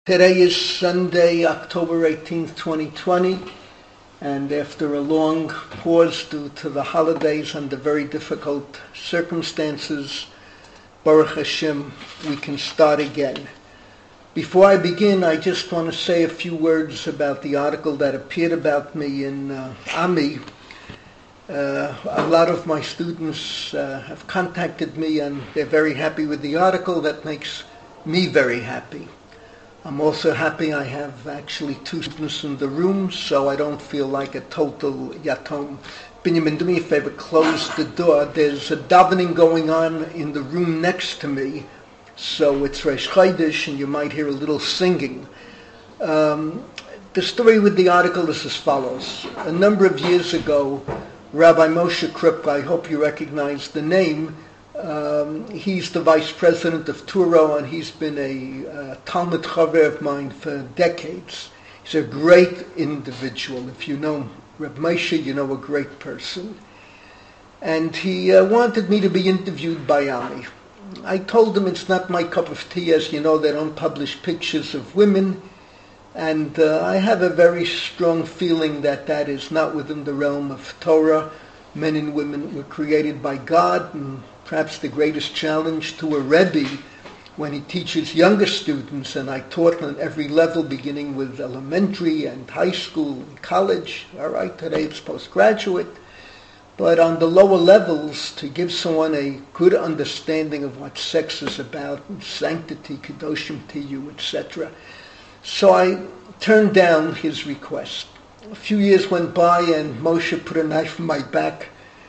Today is Sunday, October 18th, 2020, and after a long pause due to the holidays under very difficult circumstances, Baruch Hashem, we can start again. Before I begin, I just want to say a few words about the article that appeared about me in AMI. A lot of my students have contacted me and they're very happy with the article. That makes me very happy. I'm also happy I have actually two students in the room, so I don't feel like a total yatom. Benjamin, do me a favor, close the door. There's a davening going on in the room next to me, so it's Rosh Chodesh, and you might hear a little singing. The story with the article is as follows. A number of years ago, Rabbi Moshe Krupka, I hope you recognize the name, he's the vice president of Turo, and he's been a Talmud Chaver of mine for decades. He's a great individual. If you know Reb Moshe, you know a great person. And he wanted me to be interviewed by AMI. I told him it's not my cup of tea. As you know, they don't publish pictures of women. And I have a very strong feeling that that is not within the realm of Torah. Men and women were created by God, and perhaps the greatest challenge to a Rebbe when he teaches younger students, and I taught on every level, beginning with elementary and high school and college. All right, today it's postgraduate. But on the lower levels, to give someone a good understanding of what sex is about, and sanctity, kedoshim tiyu, etc. So I turned down his request. A few years went by and Moshe put a knife in my back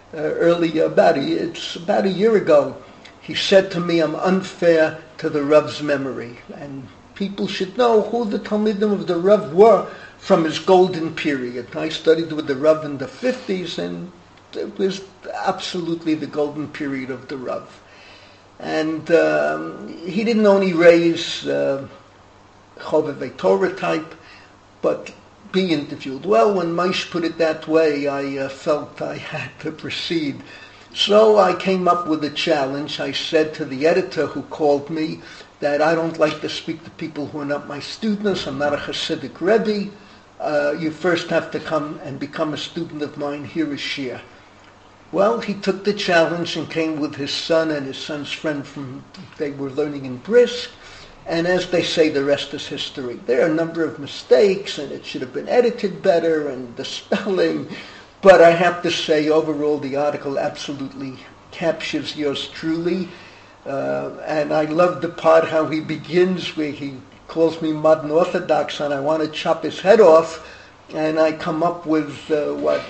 it's about a year ago. He said to me, I'm unfair to the Rav's memory, and people should know who the Talmidim of the Rav were from his golden period. I studied with the Rav in the 50s, and it was absolutely the golden period of the Rav. And he didn't only raise Chovevei Torah type, but be interviewed. Well, when Moshe put it that way, I felt I had to proceed. So I came up with a challenge. I said to the editor who called me that I don't like to speak to people who are not my students. I'm not a Hasidic Rebbe. You first have to come and become a student of mine. Here is Shir. Well, he took the challenge and came with his son and his son's friend they were learning in Brisk. And as they say, the rest is history. There are a number of mistakes, and it should have been edited better, and the spelling. But I have to say, overall, the article absolutely captures yours truly. And I love the part how he begins, where he calls me modern Orthodox, and I want to chop his head off. And I come up with a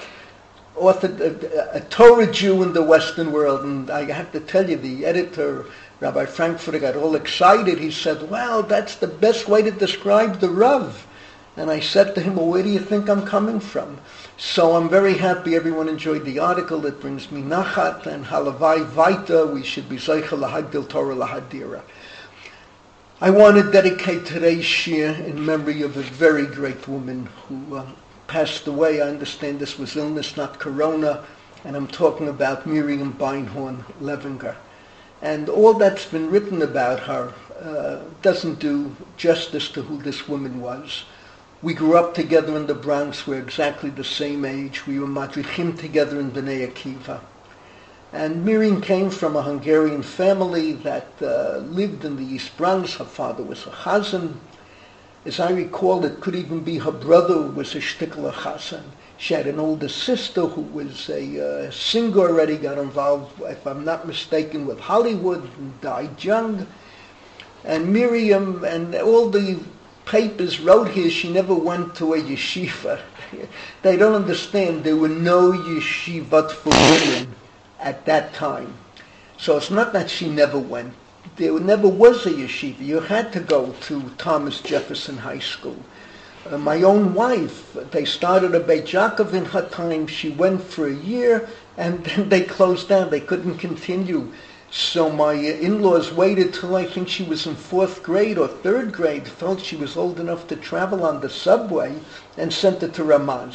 Torah Jew in the Western world. And I have to tell you, the editor, Rabbi Frankfurter, got all excited. He said, well, that's the best way to describe the Rav. And I said to him, well, where do you think I'm coming from? So I'm very happy everyone enjoyed the article. It brings me nachat and halavai vaita. We should be zeicha lahagdil Torah lahadira. I want to dedicate today's shir in memory of a very great woman who passed away. I understand this was illness, not corona. And I'm talking about Miriam Beinhorn Levinger. And all that's been written about her doesn't do justice to who this woman was. We grew up together in the Bronx. We're exactly the same age. We were madrichim together in Bnei Akiva. And Miriam came from a Hungarian family that lived in the East Bronx. Her father was a chazan. As I recall, it could even be her brother who was a shtikler chazan. She had an older sister who was a singer already, got involved, if I'm not mistaken, with Hollywood and died young. And Miriam, and all the papers wrote here, she never went to a yeshiva. They don't understand, there were no yeshivot for women at that time. So it's not that she never went. There never was a yeshiva. You had to go to Thomas Jefferson High School. My own wife, they started a Beit Yaakov in her time. She went for a year, and then they closed down. They couldn't continue. So my in-laws waited till I think she was in 4th grade or 3rd grade, felt she was old enough to travel on the subway, and sent her to Ramaz.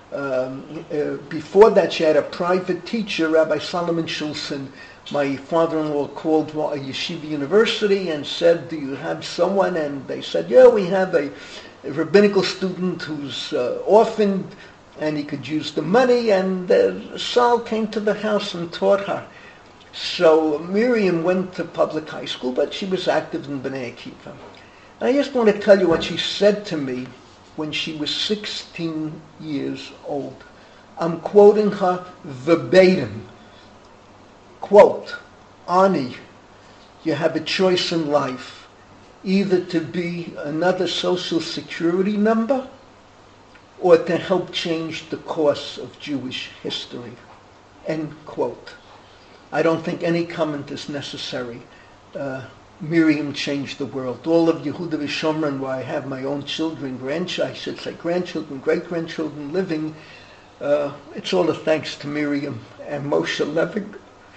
Before that, she had a private teacher, Rabbi Solomon Schulzen. My father-in-law called a yeshiva university and said, "Do you have someone?" And they said, "Yeah, we have a rabbinical student who's orphaned, and he could use the money." And Sal came to the house and taught her. So Miriam went to public high school, but she was active in Bnei Akiva. I just want to tell you what she said to me when she was 16 years old. I'm quoting her verbatim. Quote, "Ani, you have a choice in life, either to be another social security number or to help change the course of Jewish history." End quote. I don't think any comment is necessary. Miriam changed the world. All of Yehuda V'Shomron, where I have my own children, grandchildren, great-grandchildren living, it's all a thanks to Miriam and Moshe Levin.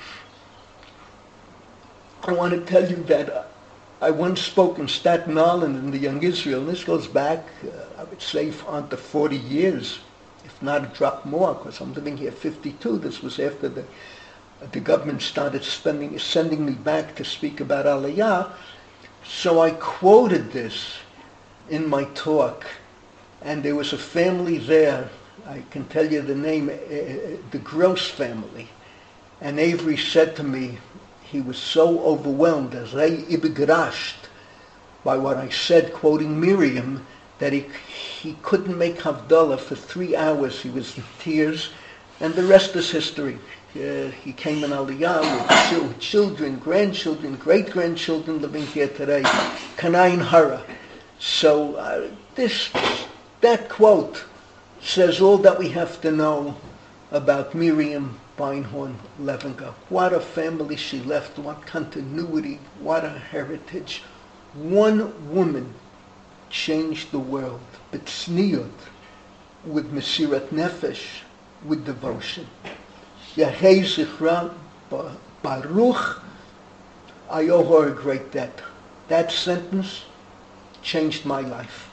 I want to tell you that I once spoke in Staten Island in the Young Israel, and this goes back, I would say, on to 40 years, if not a drop more, because I'm living here 52. This was after the government started sending me back to speak about Aliyah. So I quoted this in my talk, and there was a family there. I can tell you the name, the Gross family. And Avery said to me, he was so overwhelmed, as they ibigrashed by what I said, quoting Miriam, that he couldn't make Havdalah for 3 hours. He was in tears, and the rest is history. He came in Aliyah with children, grandchildren, great-grandchildren living here today. Kanain Hara. So that quote says all that we have to know about Miriam Beinhorn Levinger. What a family she left, what continuity, what a heritage. One woman changed the world, b'tzniut, with Mesirat Nefesh, with devotion. Yehei Zichra Baruch, I owe her a great debt. That sentence changed my life.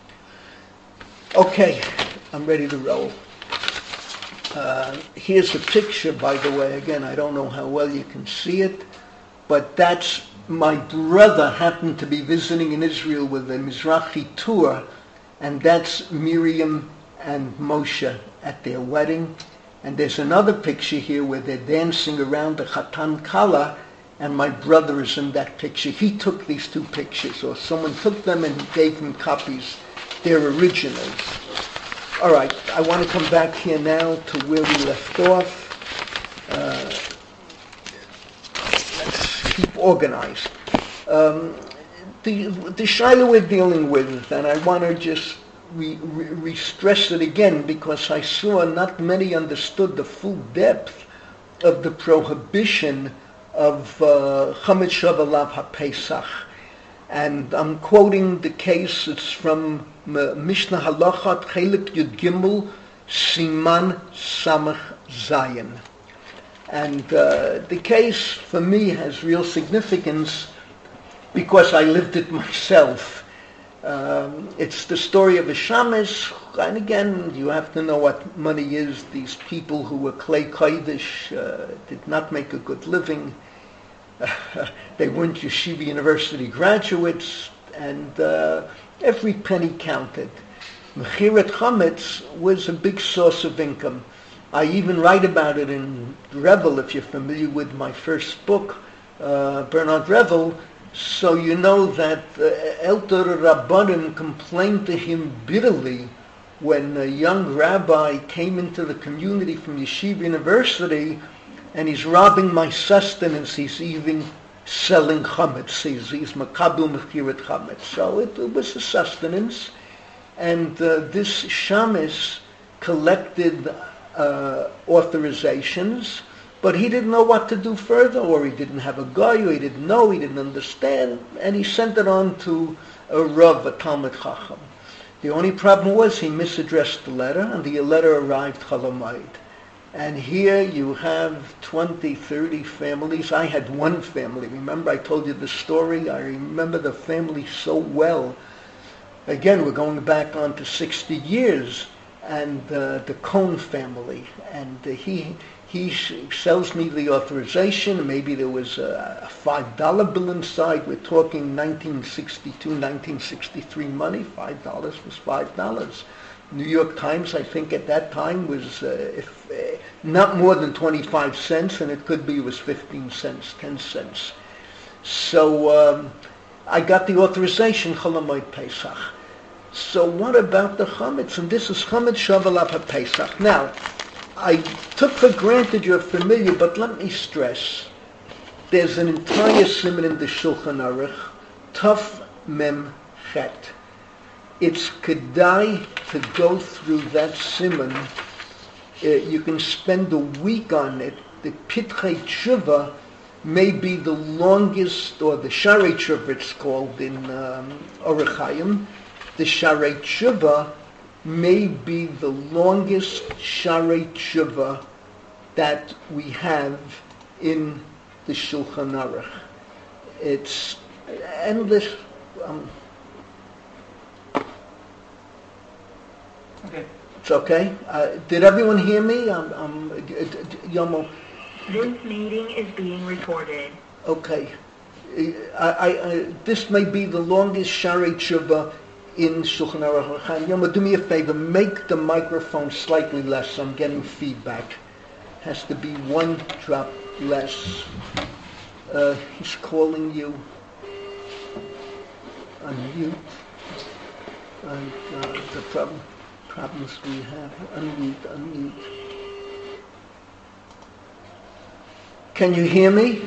Okay, I'm ready to roll. Here's a picture, by the way. Again, I don't know how well you can see it, but that's my brother happened to be visiting in Israel with a Mizrahi tour, and that's Miriam and Moshe at their wedding. And there's another picture here where they're dancing around the Chatan Kala, and my brother is in that picture. He took these two pictures, or someone took them and gave him copies. They're originals. All right, I want to come back here now to where we left off. Let's keep organized. The shaila we're dealing with, and I want to just re-stress it again, because I saw not many understood the full depth of the prohibition of Chametz Shavalav HaPesach. And I'm quoting the case, it's from Mishnah Halachat, Chelik Yud Gimel, Siman Samach Zayin. And the case for me has real significance because I lived it myself. It's the story of a shamus, and again, you have to know what money is. These people who were Klei Kodesh did not make a good living. They weren't Yeshiva University graduates, and every penny counted. Mechirat Chametz was a big source of income. I even write about it in Revel, if you're familiar with my first book, Bernard Revel. So you know that Elder Rabbanim complained to him bitterly when a young rabbi came into the community from Yeshiva University, and he's robbing my sustenance. He's even selling chametz. He's makabel mechirat chametz. So it was a sustenance, and this shamus collected authorizations, but he didn't know what to do further, or he didn't have a guy, or he didn't know, he didn't understand, and he sent it on to a Rav, a Talmid Chacham. The only problem was he misaddressed the letter, and the letter arrived Chalamayid. And here you have 20, 30 families. I had one family. Remember I told you the story? I remember the family so well. Again, we're going back on to 60 years. and the Cohn family, and he sells me the authorization. Maybe there was a $5 bill inside. We're talking 1962, 1963 money. $5 was $5. New York Times, I think at that time was not more than 25 cents, and it could be it was 15 cents, 10 cents. So I got the authorization, Chol Hamoed Pesach. So what about the chametz? And this is chametz shovel up Pesach. Now, I took for granted you're familiar, but let me stress. There's an entire siman in the Shulchan Aruch, Taf Mem Chet. It's kedai to go through that siman. You can spend a week on it. The Pitchei Tshuva may be the longest, or the Sharei Tshuva it's called in Orach Chaim. The Sharei Tshuva may be the longest Sharei Tshuva that we have in the Shulchan Aruch. It's endless. Okay. It's okay. Did everyone hear me? Yomo. This meeting is being recorded. Okay. This may be the longest Sharei Tshuva in Shulchan Aruch. Yomo, do me a favor. Make the microphone slightly less. I'm getting feedback. Has to be one drop less. He's calling you. Unmute. The problems we have. Unmute. Can you hear me?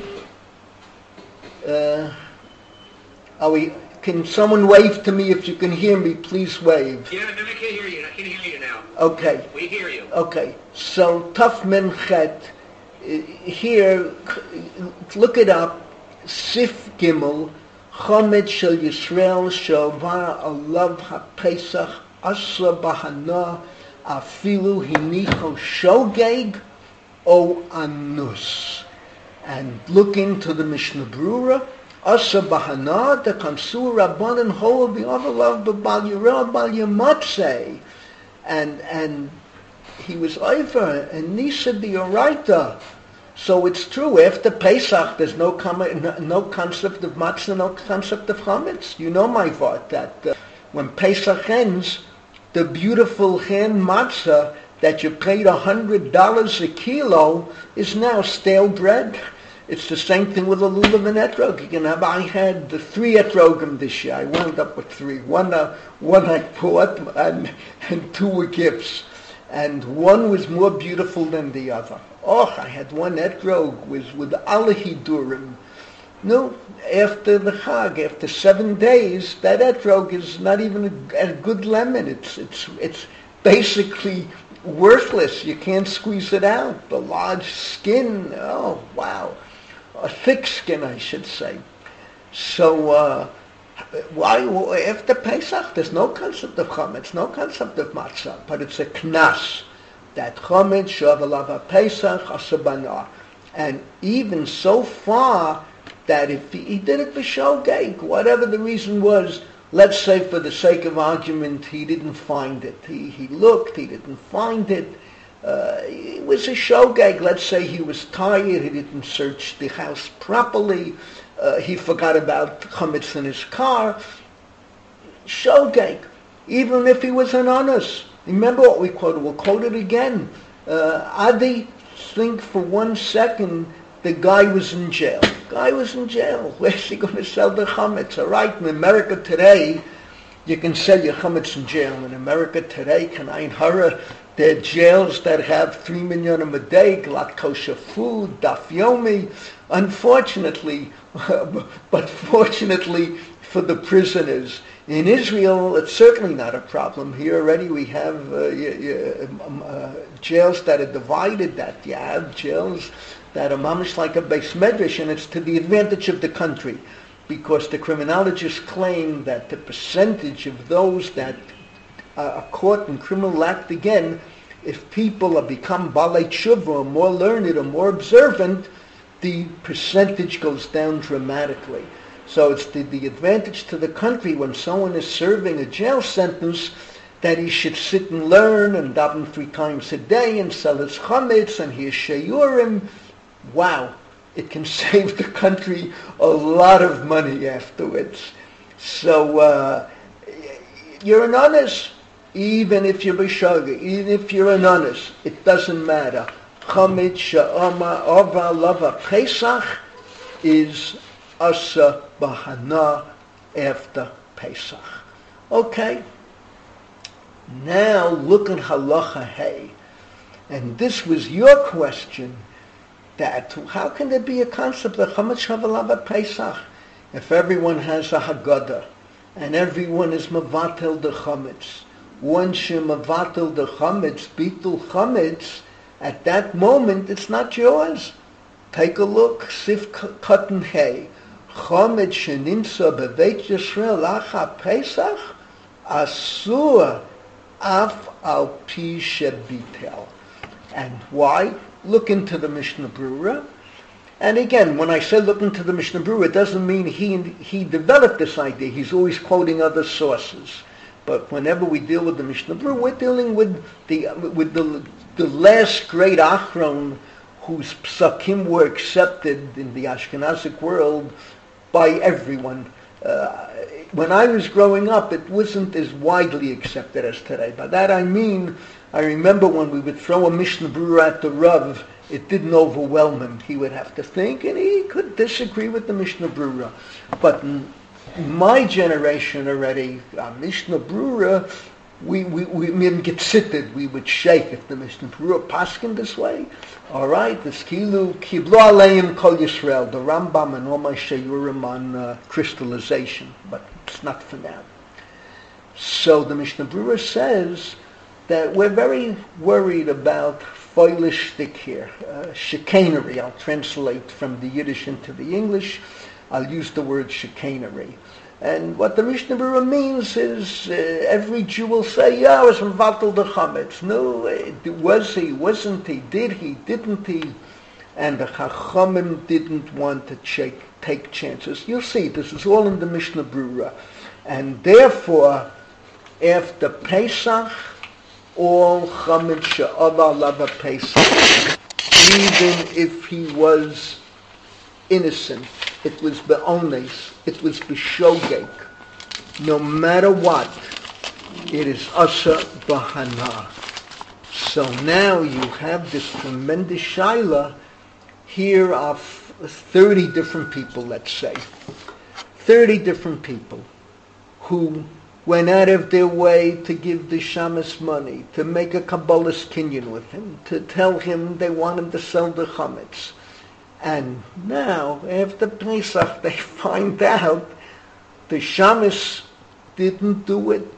Can someone wave to me if you can hear me? Please wave. Yeah, I can hear you. I can hear you now. Okay. We hear you. Okay. So Taf Mem Chet. Here, look it up. Sif Gimel. Chomet Shel Yisrael Shalvar Alav HaPesach Asra Bahana Afilu Hinicho Shogeg O Anus. And look into the Mishnah Brura. Asa Bahana the Kamsur Rabbanan Ho B'Avalav B'Bal Yirah Bal Yamatzeh. And he was over and Nisa B'Yoraita. So it's true, after Pesach, there's no concept of matzah, no concept of chametz. You know my vart, that when Pesach ends, the beautiful hand matzah that you paid $100 a kilo is now stale bread. It's the same thing with a lulav and etrog. I had the 3 etrogim this year. I wound up with 3. One I bought, and 2 were gifts. And one was more beautiful than the other. Oh, I had one etrog with alle hidurim. No, after the Chag, after 7 days, that etrog is not even a good lemon. It's basically worthless. You can't squeeze it out. The large skin, oh wow, a thick skin, I should say. So why after Pesach? There's no concept of chametz, no concept of matzah, but it's a knas. That chametz shavalav Pesach asabana, and even so far that if he did it b'shogeg, whatever the reason was, let's say for the sake of argument he didn't find it. He looked, he didn't find it. It was a shogeg. Let's say he was tired, he didn't search the house properly. He forgot about chametz in his car. Shogeg, even if he was an honest. Remember what we quoted. We'll quote it again. Adi, think for 1 second the guy was in jail. Where's he going to sell the chametz? All right, in America today, you can sell your chametz in jail. In America today, Kanayin Hara, there are jails that have 3 million a day, glat kosher food, daf yomi. Unfortunately, but fortunately for the prisoners. In Israel, it's certainly not a problem. Here already we have jails that are divided, that you have jails that are mamish like a beis medrash, and it's to the advantage of the country, because the criminologists claim that the percentage of those that are caught in criminal act again, if people have become balei tshuva, or more learned or more observant, the percentage goes down dramatically. So it's the advantage to the country when someone is serving a jail sentence that he should sit and learn and daven 3 times a day and sell his chametz and his sheyurim. Wow, it can save the country a lot of money afterwards. So you're an honest, even if you're b'shaga, even if you're an honest, it doesn't matter. Chametz she'ama ova lava Pesach is asa bahana after Pesach. Okay. Now look at halacha hey, and this was your question. That how can there be a concept of chametz shavalava Pesach if everyone has a haggadah and everyone is mavatel the chametz? Once you mavatel the chametz, bitul chametz, at that moment it's not yours. Take a look, sif cotton hay, chametz shenimsa beveit Yisrael acha Pesach asur. Af al pi shebitel. And why? Look into the Mishnah Brura. And again, when I say look into the Mishnah Brura, it doesn't mean he developed this idea. He's always quoting other sources. But whenever we deal with the Mishnah Brura, we're dealing with the last great Achron whose psakim were accepted in the Ashkenazic world by everyone. When I was growing up, it wasn't as widely accepted as today. By that I mean, I remember when we would throw a Mishnah Brura at the Rav, it didn't overwhelm him. He would have to think, and he could disagree with the Mishnah Brura. But in my generation already, Mishnah Brura, we didn't get sitted. We would shake if the Mishnah Brura paskin this way. All right, the Skilu Kiblo Aleim Kol Yisrael, the Rambam and all my Sheyurim on crystallization, but it's not for now. So the Mishnah Brura says that we're very worried about foilishtik here, chicanery. I'll translate from the Yiddish into the English. I'll use the word chicanery. And what the Mishnah Brura means is every Jew will say, yeah, I was mevatel the chametz. No, was he, wasn't he, did he, didn't he? And the Chachamim didn't want to take chances. You'll see, this is all in the Mishnah Brura. And therefore, after Pesach, all chametz she'ava lava Pesach, even if he was innocent, it was be'ones, it was b'shogeg. No matter what, it is asa b'hana. So now you have this tremendous shaila. Here are 30 different people, let's say. 30 different people who went out of their way to give the shamus money, to make a Kabbalist kinyan with him, to tell him they want him to sell the chametz. And now, after Pesach, they find out the shamus didn't do it.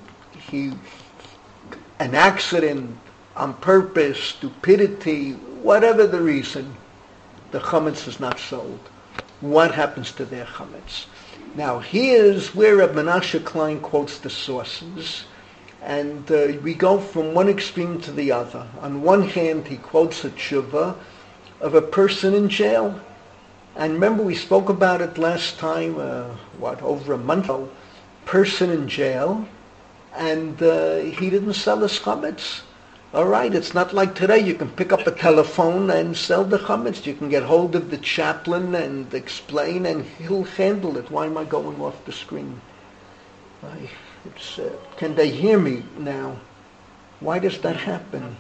An accident, on purpose, stupidity, whatever the reason, the chametz is not sold. What happens to their chametz? Now, here's where Reb Menashe Klein quotes the sources, and we go from one extreme to the other. On one hand, he quotes a tshuva of a person in jail. And remember, we spoke about it last time, over a month ago, person in jail, and he didn't sell his chametz. All right, it's not like today. You can pick up a telephone and sell the chametz. You can get hold of the chaplain and explain, and he'll handle it. Why am I going off the screen? Can they hear me now? Why does that happen?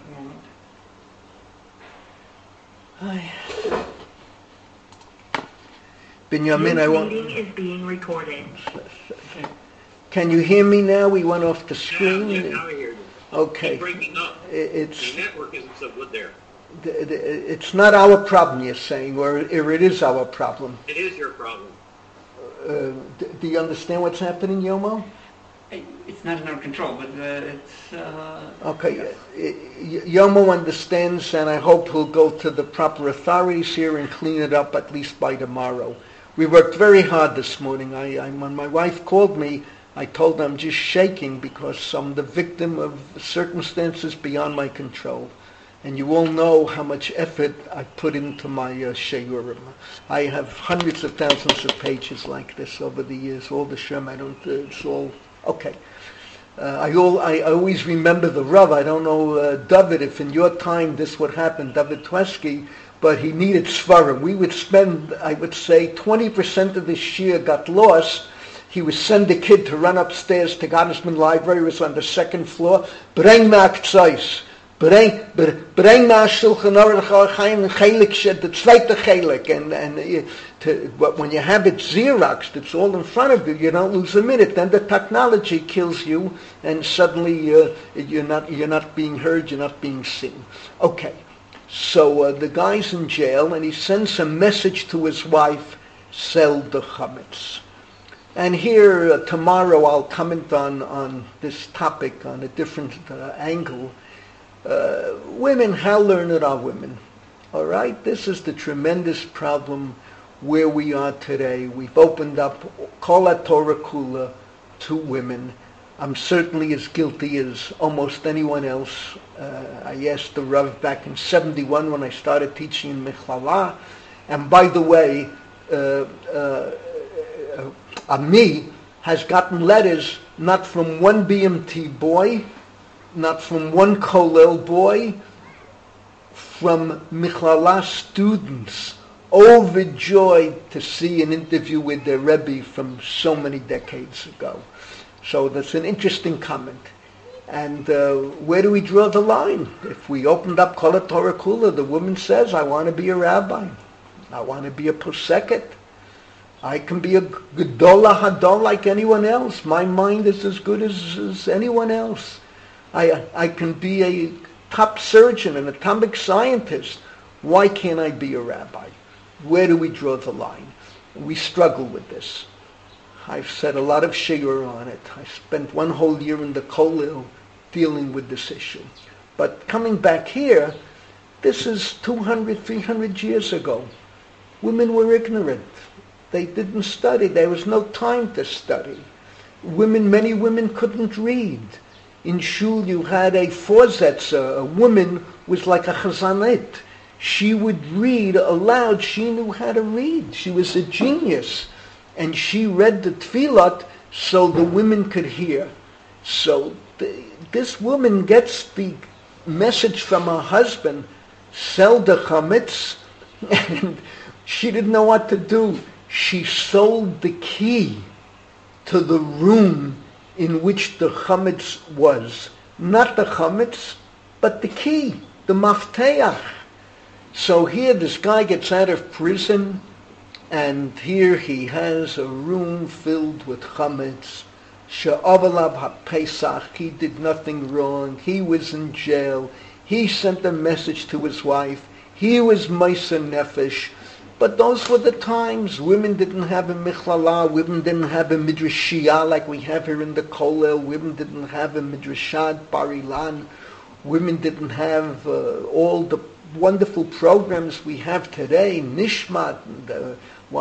Binyamin, This meeting is being recorded. Can you hear me now? We went off the screen. Now I hear you. Okay. Keep breaking up. The network isn't so good there. It's not our problem, you're saying, or it is our problem. It is your problem. Do you understand what's happening, Yomo? It's not in our control, but it's... Okay. Yomo understands, and I hope he'll go to the proper authorities here and clean it up at least by tomorrow. We worked very hard this morning. When my wife called me, I told her I'm just shaking because I'm the victim of circumstances beyond my control. And you all know how much effort I put into my sheyurim. I have hundreds of thousands of pages like this over the years. All the shem, it's all... Okay. I always remember the Rav. I don't know, David, if in your time this would happen, David Twesky, but he needed Svarim. We would spend, I would say, 20% of the shir got lost. He would send the kid to run upstairs to Gottesman Library, it was on the second floor, bring Maktzais. Bring na Shulchan Aruch Chelik, the zweite Chelik, but when you have it Xeroxed, it's all in front of you. You don't lose a minute. Then the technology kills you, and suddenly you're not being heard. You're not being seen. Okay, so the guy's in jail, and he sends a message to his wife: sell the chametz. And here tomorrow I'll comment on this topic on a different angle. Women, how learned are women? All right, this is the tremendous problem where we are today. We've opened up Kol HaTorah Kula to women. I'm certainly as guilty as almost anyone else. I asked the Rav back in 71 when I started teaching in Mechlala. And by the way, Ami has gotten letters not from one BMT boy, not from one Kollel boy, from Michlala students, overjoyed to see an interview with their Rebbe from so many decades ago. So that's an interesting comment. And where do we draw the line? If we opened up Kol HaTorah Kula, the woman says, I want to be a rabbi. I want to be a poseket. I can be a Gedolah Hadol like anyone else. My mind is as good as anyone else. I can be a top surgeon, an atomic scientist. Why can't I be a rabbi? Where do we draw the line? We struggle with this. I've said a lot of shiur on it. I spent one whole year in the Kollel dealing with this issue. But coming back here, this is 200, 300 years ago. Women were ignorant. They didn't study. There was no time to study. Many women couldn't read. In shul, you had a forzetzer. A woman was like a chazanet. She would read aloud. She knew how to read. She was a genius. And she read the tefillot so the women could hear. So this woman gets the message from her husband, sell the chametz, and she didn't know what to do. She sold the key to the room in which the chametz was. Not the chametz, but the key, the mafteach. So here this guy gets out of prison, and here he has a room filled with chametz. She'avalav ha-Pesach, he did nothing wrong. He was in jail. He sent a message to his wife. He was meiser nefesh. But those were the times. Women didn't have a michlala. Women didn't have a midrashiyah like we have here in the Kollel. Women didn't have a midrashat, Bar Ilan. Women didn't have all the wonderful programs we have today. Nishmat, the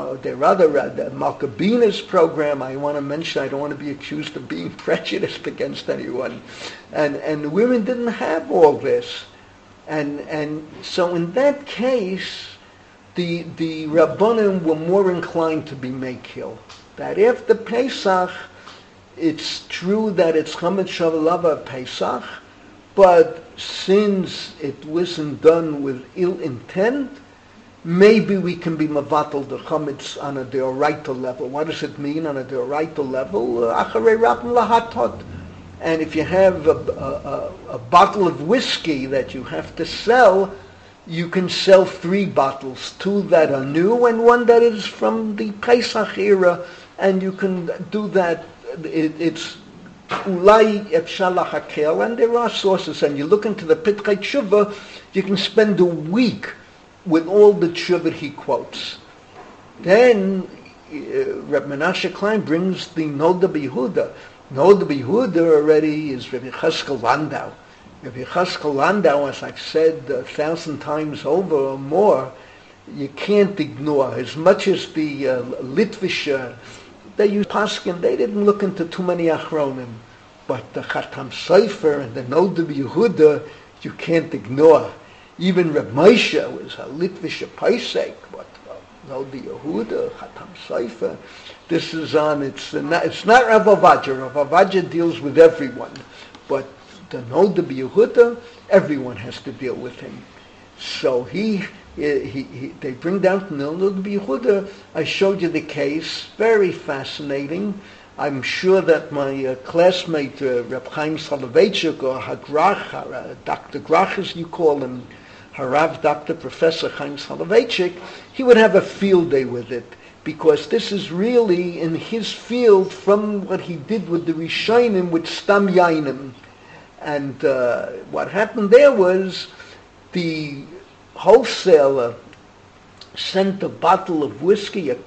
Malkabinas program. I want to mention, I don't want to be accused of being prejudiced against anyone. And women didn't have all this. And so in that case, the Rabbanim were more inclined to be makil. That after Pesach, it's true that it's Chametz Shavuot Pesach, but since it wasn't done with ill intent, maybe we can be mavatal the Chametz on a deoraita level. What does it mean on a deoraita level? Acharei Rabban lahatot. And if you have a bottle of whiskey that you have to sell, you can sell 3 bottles, 2 that are new and 1 that is from the Pesach era, and you can do that. It's ulai efshar lahakel, and there are sources. And you look into the Pitkei Tshuva, you can spend a week with all the tshuva he quotes. Then Reb Menashe Klein brings the Noda B'Yehuda. Noda B'Yehuda already is Rabbi Cheskel Landau. Rabbi Cheskel Landau, as I've said 1,000 times over or more, you can't ignore. As much as the Litvish, they used Paskin, they didn't look into too many Achronim. But the Chatam Sofer and the Noda B'Yehuda, you can't ignore. Even Reb Moshe was a Litvish Paisek, but the Yehuda, Chatam Sofer. This is on, it's not Rav Ovadia. Rav Ovadia deals with everyone. But the Noda B'Yehuda, everyone has to deal with him. So they bring down from the Noda B'Yehuda. I showed you the case, very fascinating. I'm sure that my classmate, Reb Chaim Soloveitchik, or Hagrach, Dr. Grach as you call him, Harav Dr. Professor Chaim Soloveitchik, he would have a field day with it, because this is really in his field from what he did with the Rishonim, with Stam Yainim. And what happened there was the wholesaler sent a bottle of whiskey, a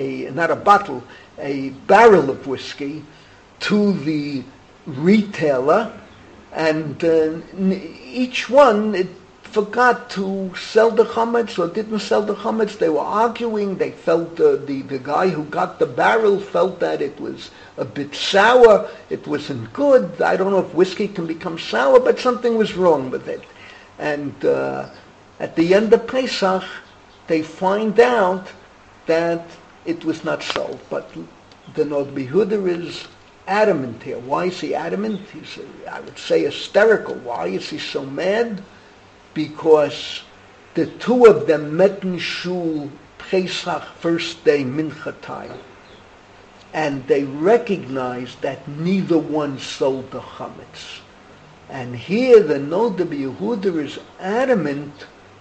barrel of whiskey, to the retailer, and each one forgot to sell the chametz or didn't sell the chametz. They were arguing. They felt the guy who got the barrel felt that it was a bit sour. It wasn't good. I don't know if whiskey can become sour, but something was wrong with it. And at the end of Pesach, they find out that it was not sold. But the Noda B'Yehuda is adamant here. Why is he adamant? He's, I would say, hysterical. Why is he so mad? Because the two of them met in Shul Pesach first day Mincha time, and they recognized that neither one sold the chametz. And here the Noda B'Yehuda is adamant.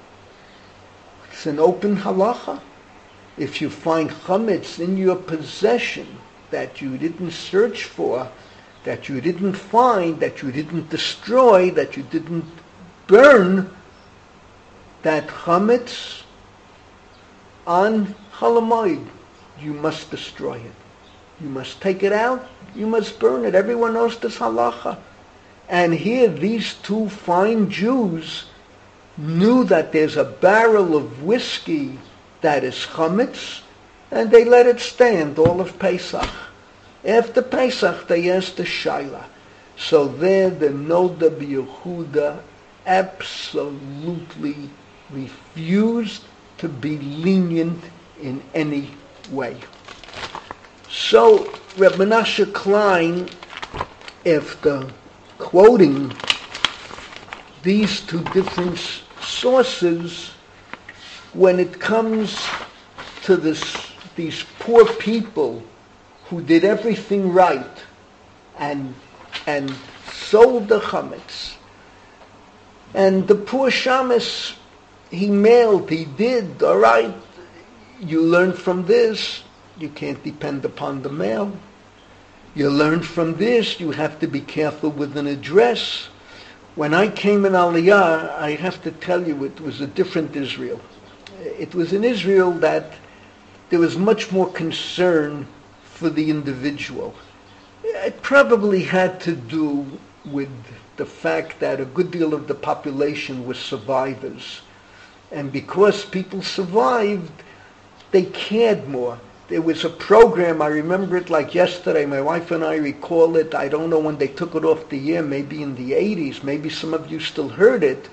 It's an open halacha. If you find chametz in your possession that you didn't search for, that you didn't find, that you didn't destroy, that you didn't burn, that chametz on Chol Hamoed, you must destroy it. You must take it out. You must burn it. Everyone knows this halacha. And here these two fine Jews knew that there's a barrel of whiskey that is chametz, and they let it stand all of Pesach. After Pesach, they asked the Shaila. So there the Noda B'Yehuda absolutely refused to be lenient in any way. So Reb Menashe Klein, after quoting these two different sources, when it comes to these poor people who did everything right and sold the chametz, and the poor shamus, he mailed, he did, all right, you learn from this, you can't depend upon the mail. You learn from this, you have to be careful with an address. When I came in Aliyah, I have to tell you, it was a different Israel. It was an Israel that there was much more concern for the individual. It probably had to do with the fact that a good deal of the population was survivors. And because people survived, they cared more. There was a program, I remember it like yesterday, my wife and I recall it, I don't know when they took it off the air, maybe in the 80s, maybe some of you still heard it.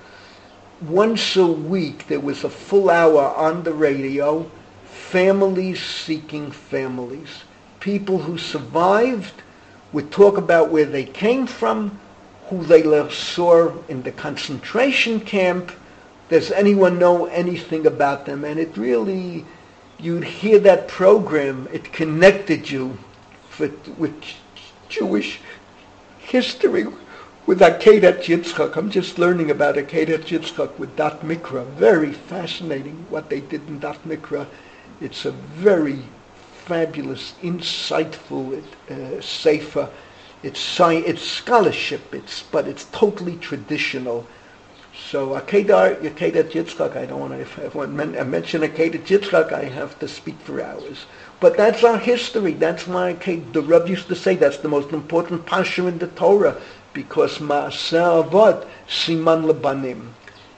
Once a week there was a full hour on the radio, families seeking families. People who survived would talk about where they came from, who they saw in the concentration camp. Does anyone know anything about them? And it really, you'd hear that program, it connected you with Jewish history, with Akedat Yitzchak. I'm just learning about Akedat Yitzchak with Dat Mikra. Very fascinating what they did in Dat Mikra. It's a very fabulous, insightful sefer. It's scholarship, but it's totally traditional. So Akedat Yitzchak, I don't want to, if I mention Akedat Yitzchak, I have to speak for hours. But that's our history. That's why the Rebbe used to say that's the most important pasha in the Torah, because Ma'aseh Avot Siman Lebanim.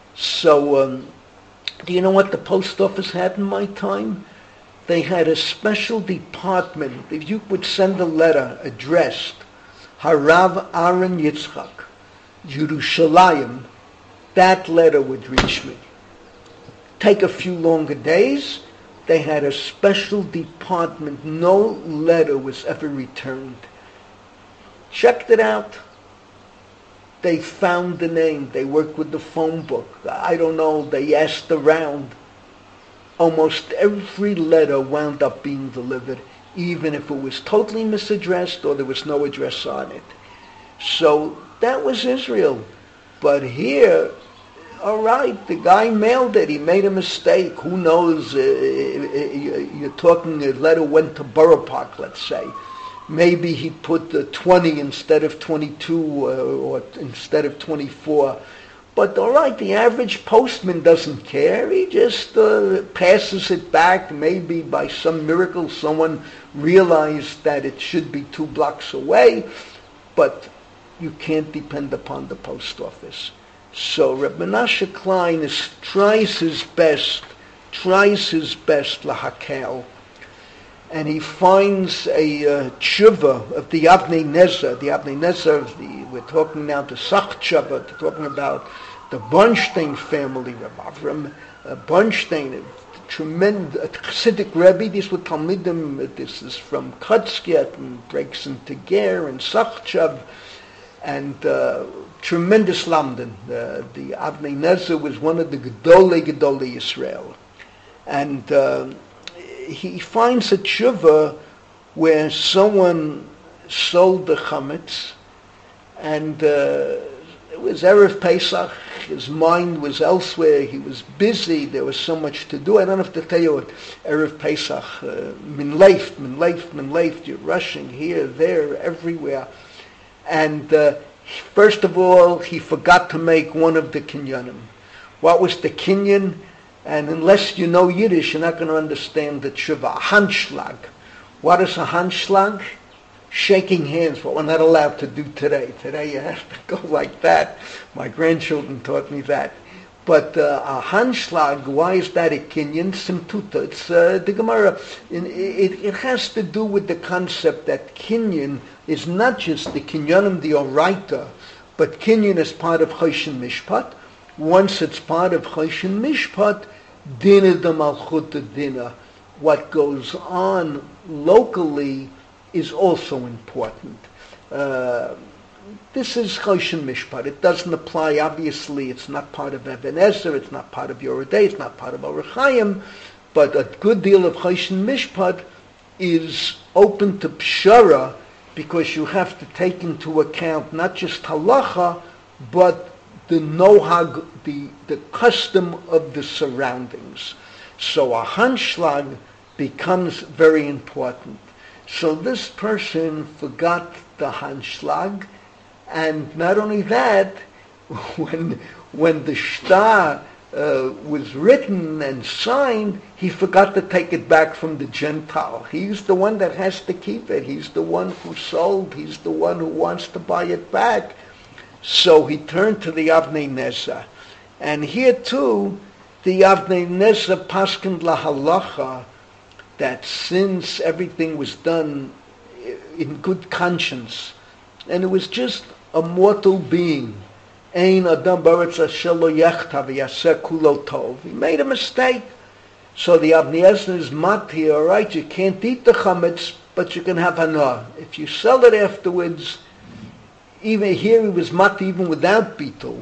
So, do you know what the post office had in my time? They had a special department. If you would send a letter addressed Harav Aaron Yitzchak, Yerushalayim, that letter would reach me. Take a few longer days, They had a special department. No letter was ever returned. Checked it out. They found the name. They worked with the phone book. I don't know. They asked around. Almost every letter wound up being delivered, even if it was totally misaddressed or there was no address on it. So that was Israel. But here, all right, the guy mailed it. He made a mistake. Who knows? You're talking, a letter went to Borough Park, let's say. Maybe he put 20 instead of 22 or instead of 24. But all right, the average postman doesn't care. He just passes it back. Maybe by some miracle someone realized that it should be 2 blocks away. But you can't depend upon the post office. So Reb Menashe Klein tries his best lahakel. And he finds a tshuva of the Avnei Nezer. The Avnei Nezer, we're talking now the Sachtshuva, we're talking about the Bernstein family, Reb Avram Bernstein, a tremendous Chassidic Rebbe. These were Talmidim. This is from Kutzkiat and breaks into Ger and Sachtshuv, and tremendous lamdan. The Avnei Nezer was one of the Gedolei Yisrael, and he finds a tshuva where someone sold the chametz, and it was Erev Pesach. His mind was elsewhere. He was busy. There was so much to do. I don't have to tell you what Erev Pesach, min leif. You're rushing here, there, everywhere. And first of all, he forgot to make one of the kinyanim. What was the kinyan? And unless you know Yiddish, you're not going to understand the tshuva. A handschlag. What is a handschlag? Shaking hands, what we're not allowed to do today. Today you have to go like that. My grandchildren taught me that. But a handschlag, why is that a kinyan? Simtuta. It's the Gemara. It has to do with the concept that kinyan is not just the kinyanim, the oraita, but kinyan is part of Choshen Mishpat. Once it's part of Choshen Mishpat, Dina de Malchut Dina. What goes on locally is also important. This is Choshen Mishpat. It doesn't apply, obviously, it's not part of Even Ezer, it's not part of Yoredei, it's not part of Orach Chaim, but a good deal of Choshen Mishpat is open to Pshara, because you have to take into account not just halacha, but the nohag, the custom of the surroundings. So a handschlag becomes very important. So this person forgot the handschlag, and not only that, when the shtar was written and signed, he forgot to take it back from the Gentile. He's the one that has to keep it. He's the one who sold. He's the one who wants to buy it back. So he turned to the Avnei Nezer. And here too, the Avnei Nezer paskened lahalacha that since everything was done in good conscience, and it was just a mortal being, Ein Adam Baretz Asher Lo Yechtav Yaseh Kulo Tov. He made a mistake. So the Avnei Nezer is matir, all right, you can't eat the chametz, but you can have hana. If you sell it afterwards, even here he was matir even without bitul.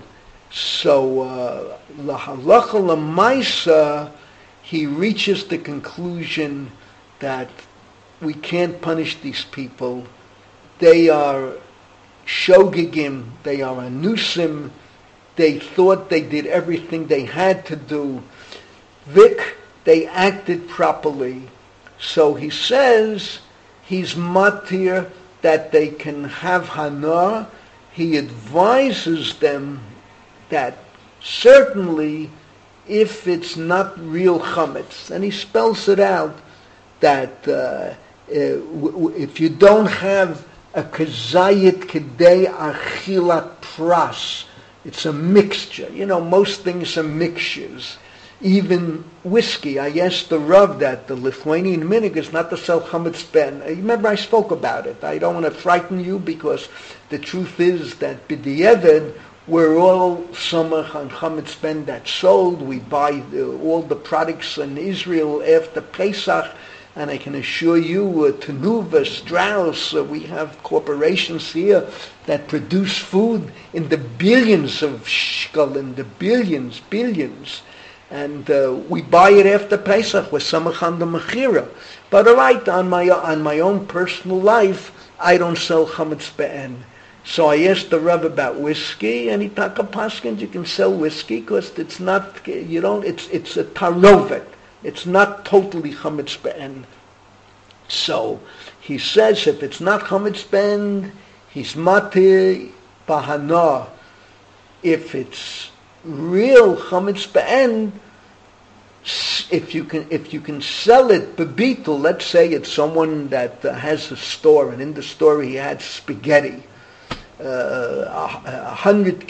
So lahalacha lamaisa, he reaches the conclusion that we can't punish these people. They are shogegim, they are anusim, they thought they did everything they had to do. Vic, they acted properly. So he says he's matir that they can have hana. He advises them that certainly if it's not real chametz, and he spells it out, that if you don't have a kazayit kedei achilat pras, it's a mixture. You know, most things are mixtures. Even whiskey. I asked the Rav that the Lithuanian minhag is not to sell chametz ben. Remember I spoke about it. I don't want to frighten you, because the truth is that b'di'evid, We're all samach on chametz ben that's sold. We buy all the products in Israel after Pesach, and I can assure you, Tenuva, Strauss, we have corporations here that produce food in the billions of shekel, in the billions, and we buy it after Pesach. We're samach on the mechira. But all right, on my own personal life, I don't sell chametz be'en. So I asked the Rebbe about whiskey, and he took a paskin. You can sell whiskey because it's not, it's a tarovet. It's not totally chametz be'en. So he says if it's not chametz be'en, he's matir bahana. If it's real chametz be'en, if you can sell it bebitul, let's say it's someone that has a store, and in the store he had spaghetti. 100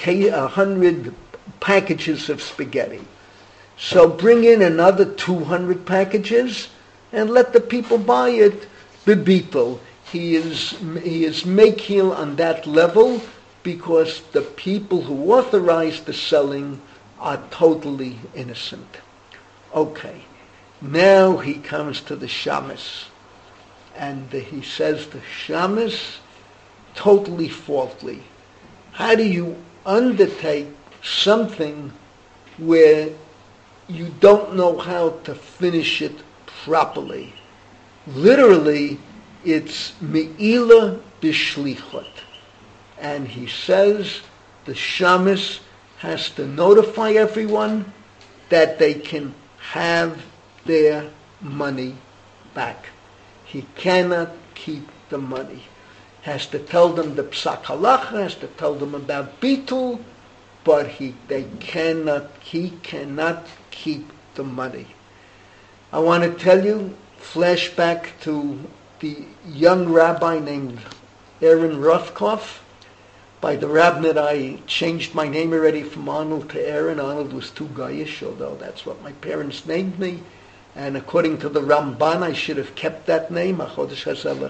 packages of spaghetti. So bring in another 200 packages and let the people buy it bebitul. He is mekil on that level because the people who authorize the selling are totally innocent. Okay, now he comes to the shamus, and he says the shamus totally faulty. How do you undertake something where you don't know how to finish it properly? Literally, it's me'ila b'shlichot. And he says the shamus has to notify everyone that they can have their money back. He cannot keep the money. Has to tell them the psak halacha, has to tell them about bitul, but he cannot keep the money. I want to tell you, flashback to the young rabbi named Aaron Rothkopf. By the rabbinate, I changed my name already from Arnold to Aaron. Arnold was too goyish, although that's what my parents named me. And according to the Ramban, I should have kept that name. If you're familiar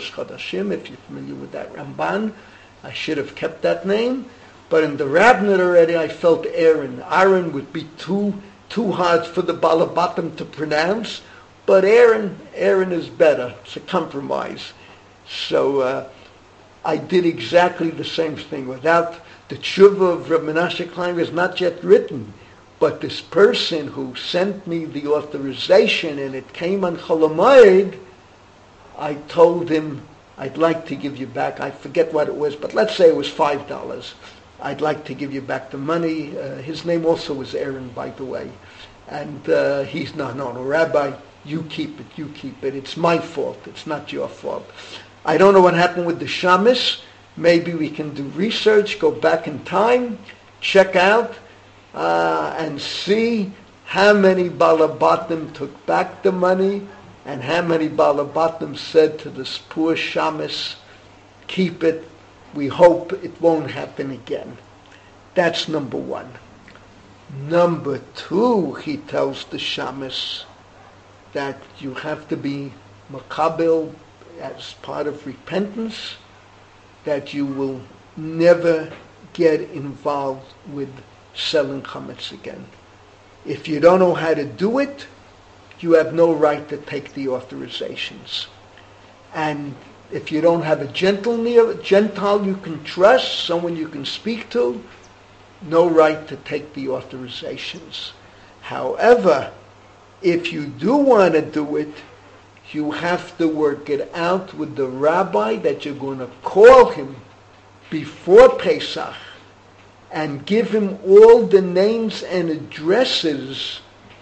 with that Ramban, I should have kept that name. But in the rabbinate already, I felt Aaron. Aaron would be too hard for the Balabatim to pronounce. But Aaron is better. It's a compromise. So I did exactly the same thing. Without the tshuva of Rabbi Menashe Klein was not yet written. But this person who sent me the authorization and it came on Chol Hamoed, I told him, I'd like to give you back, I forget what it was, but let's say it was $5. I'd like to give you back the money. His name also was Aaron, by the way. And he's no, Rabbi, you keep it. It's my fault. It's not your fault. I don't know what happened with the shamus. Maybe we can do research, go back in time, check out, and see how many Balabatim took back the money and how many Balabatim said to this poor shamus, keep it, we hope it won't happen again. That's number one. Number two, he tells the shamus that you have to be makabel as part of repentance, that you will never get involved with selling chametz again. If you don't know how to do it, you have no right to take the authorizations. And if you don't have a Gentile you can trust, someone you can speak to, no right to take the authorizations. However, if you do want to do it, you have to work it out with the rabbi that you're going to call him before Pesach and give him all the names and addresses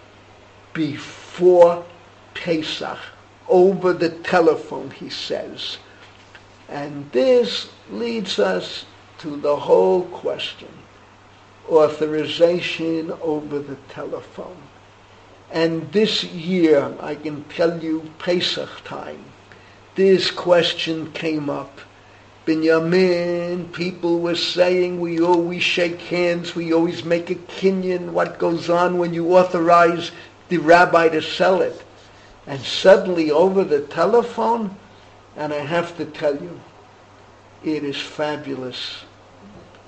before Pesach, over the telephone, he says. And this leads us to the whole question, authorization over the telephone. And this year, I can tell you, Pesach time, this question came up. Binyamin, people were saying, we always shake hands, we always make a kinyan, what goes on when you authorize the rabbi to sell it. And suddenly over the telephone, and I have to tell you, it is fabulous.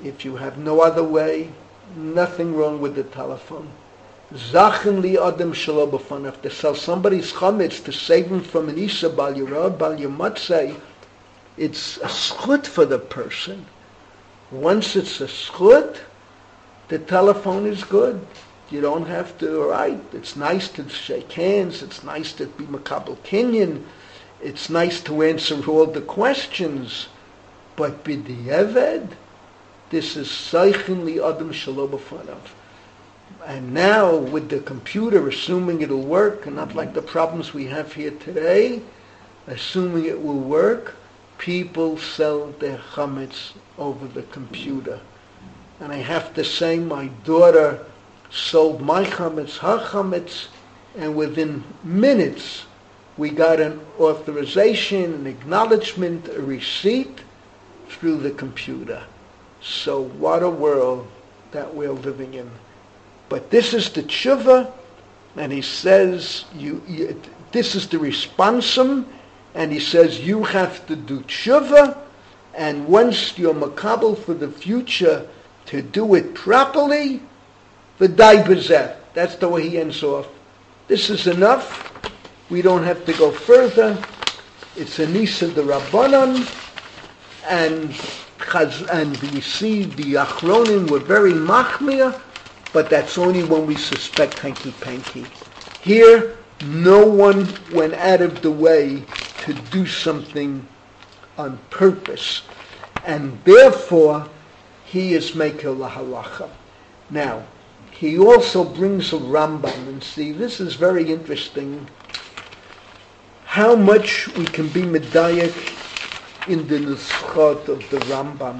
If you have no other way, nothing wrong with the telephone. Zachen li adam shelo b'fanav. To sell somebody's chametz to save him from an isa bal yirah, bal yamatzei, it's a schut for the person. Once it's a schut, the telephone is good. You don't have to write. It's nice to shake hands. It's nice to be makabel kinyan. It's nice to answer all the questions. But b'di'eved, this is Zeichen li Adam Shelo B'fanav. And now with the computer, assuming it'll work, and not like the problems we have here today, assuming it will work, people sell their chametz over the computer. And I have to say, my daughter sold my chametz, her chametz, and within minutes we got an authorization, an acknowledgement, a receipt through the computer. So what a world that we're living in. But this is the tshuva, and he says, this is the responsum, and he says you have to do tshuva, and once you're makabel for the future to do it properly, v'day b'zeh. That's the way he ends off. This is enough. We don't have to go further. It's a nisa de Rabbanon, and we see the achronim were very machmir, but that's only when we suspect hanky-panky. Here, no one went out of the way to do something on purpose, and therefore he is mekel lahalacha. Now, he also brings a Rambam, and see, this is very interesting, how much we can be medayek in the nuschot of the Rambam.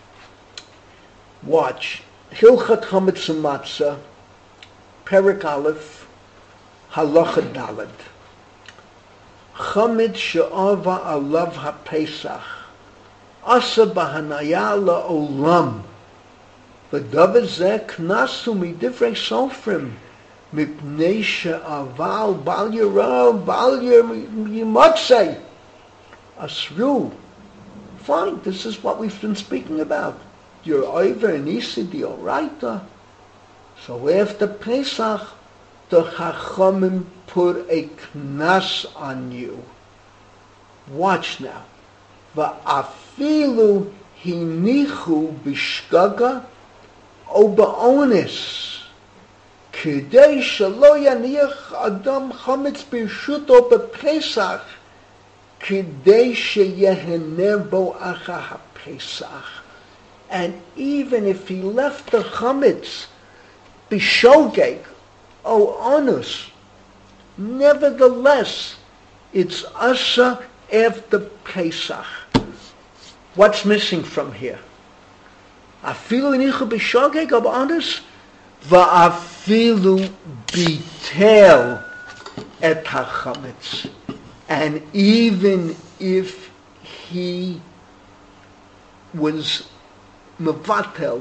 Watch. Hilchat Chametz U'Matzah, Perek Aleph, Halacha Daled. Chametz she'ava alav ha'pesach, asa b'hanaya la'olam, v'davar zeh knasu midivre sofrim, mipnei she'aval bal yirah, bal yimatzei. Asru. Fine, this is what we've been speaking about. You're over and Isidi Oraita. So after Pesach, the Chachamim put a knas on you. Watch now. Va'afilu hinichu b'shgaga o ba'onis. K'dei shelo yaniach adam chametz b'shuto b'Pesach k'dei sheyeheneh bo acha ha'Pesach. And even if he left the chametz b'shogeg o onus, nevertheless, it's asa after Pesach. What's missing from here? Afilu inichu b'shogeg o onus, va'afilu bitel et hachametz. And even if he was mevatel,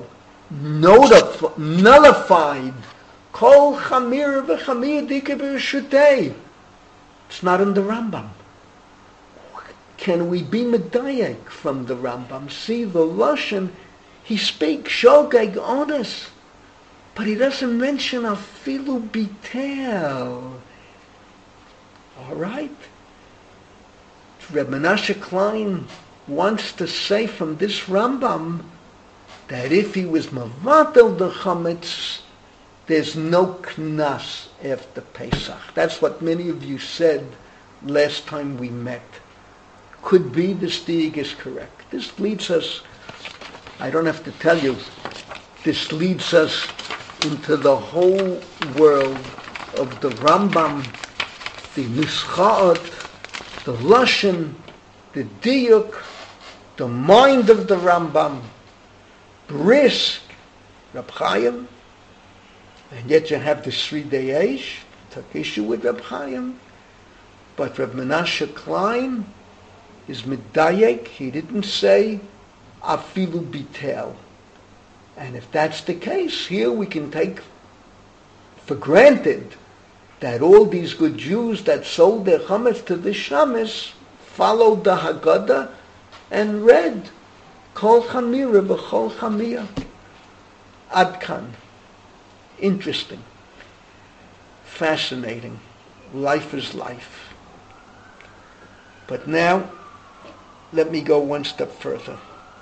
nullified, kol chamir v'chamir dike b'reshutei. It's not in the Rambam. Can we be medayek from the Rambam? See, the Lashon, he speaks shogeg honest, but he doesn't mention afilu bitel. All right? Reb Menashe Klein wants to say from this Rambam that if he was mavatel the chametz, there's no knas after Pesach. That's what many of you said last time we met. Could be the Stieg is correct. This leads us, I don't have to tell you, this leads us into the whole world of the Rambam, the Nuschaot, the Lashon, the Diyuk, the mind of the Rambam, brisk, Reb Chaim, and yet you have the Shridei Eish, took issue with Reb Chaim, but Reb Menashe Klein is medayek, he didn't say afilu bitel. And if that's the case, here we can take for granted that all these good Jews that sold their chametz to the shamis followed the Haggadah and read Kol chamira v'chol chamia. Adkan. Interesting. Fascinating. Life is life. But now, let me go one step further.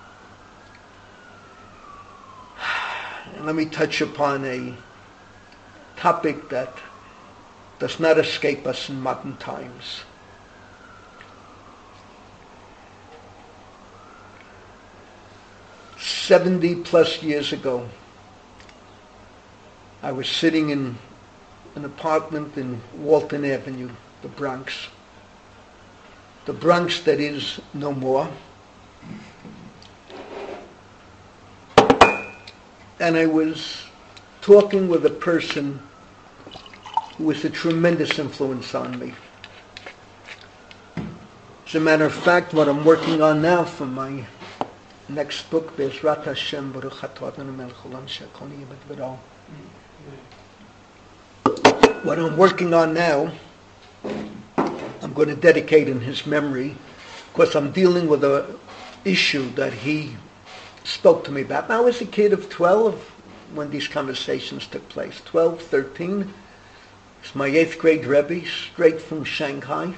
And let me touch upon a topic that does not escape us in modern times. +70 years ago, I was sitting in an apartment in Walton Avenue, the Bronx. The Bronx that is no more. And I was talking with a person who was a tremendous influence on me. As a matter of fact, what I'm working on now for my next book, Be'ezrat Hashem, Baruch Atah Adonai Melech Haolam She'akol Niyeh B'Dvaro. What I'm working on now, I'm going to dedicate in his memory, because I'm dealing with an issue that he spoke to me about. Now, I was a kid of 12 when these conversations took place. 12, 13. It's my 8th grade Rebbe, straight from Shanghai.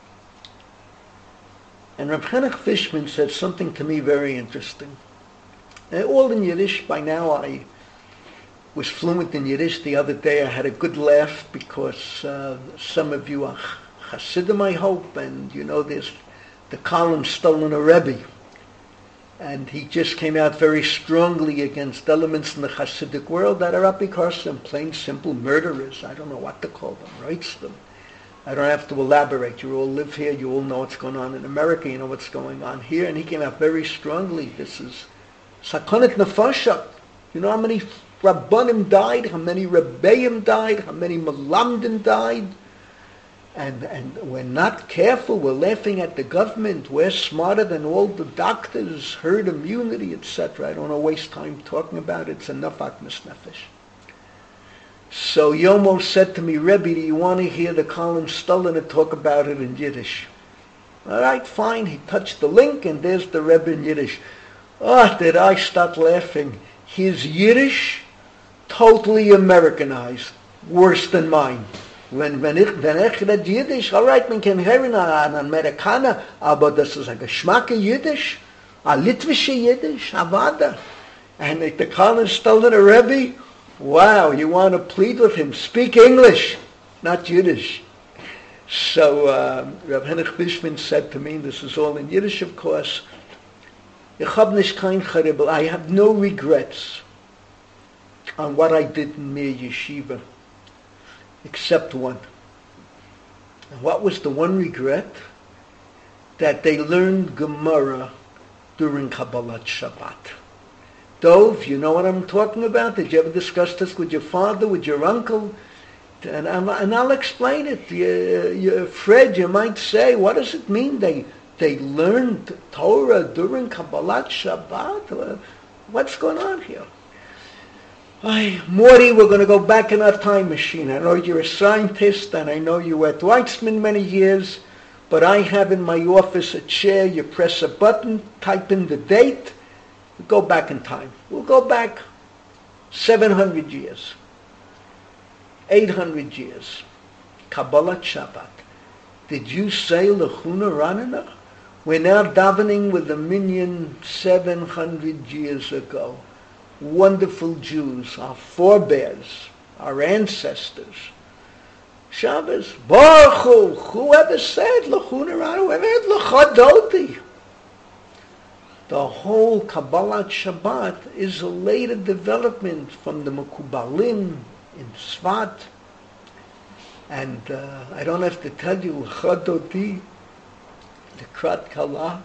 And Reb Henoch Fishman said something to me very interesting. All in Yiddish. By now I was fluent in Yiddish. The other day I had a good laugh because some of you are Hasidim, I hope, and you know there's the column Stolen a Rebbe. And he just came out very strongly against elements in the Hasidic world that are because of plain, simple murderers. I don't know what to call them, writes them. I don't have to elaborate. You all live here. You all know what's going on in America. You know what's going on here. And he came out very strongly. This is Sakonat Nefasha. You know how many Rabbanim died? How many Rebbeim died? How many Malamdim died? And we're not careful. We're laughing at the government. We're smarter than all the doctors. Herd immunity, etc. I don't want to waste time talking about it. It's enough Atmas Nefesh. So Yomo said to me, Rebbe, do you want to hear the column Stolen and talk about it in Yiddish? All right, fine. He touched the link, and there's the Rebbe in Yiddish. Oh, did I start laughing. His Yiddish, totally Americanized, worse than mine. Wenn ich red Yiddish, all right, man kann hören an Amerikaner, aber das ist ein Geschmack Yiddish, a Litwische Yiddish, a Vada. And the column Stolen a Rebbe, wow, you want to plead with him. Speak English, not Yiddish. So Rav Henoch Fishman said to me, this is all in Yiddish, of course, I have no regrets on what I did in Mir Yeshiva, except one. And what was the one regret? That they learned Gemara during Kabbalat Shabbat. Dov, you know what I'm talking about? Did you ever discuss this with your father, with your uncle? And I'll explain it. Fred, you might say, what does it mean they learned Torah during Kabbalat Shabbat? What's going on here? Morty, we're going to go back in our time machine. I know you're a scientist, and I know you were at Weitzman many years, but I have in my office a chair. You press a button, type in the date, go back in time. We'll go back 700 years, 800 years. Kabbalat Shabbat. Did you say Lechuna Ranana? We're now davening with the minyan 700 years ago. Wonderful Jews, our forebears, our ancestors. Shabbos, Baruch Hu, whoever said Lechuna Ranana, whoever had Lechadoti. The whole Kabbalat Shabbat is a later development from the Mekubalim in Tzfat. And I don't have to tell you, Chadoti, the Krat Kala,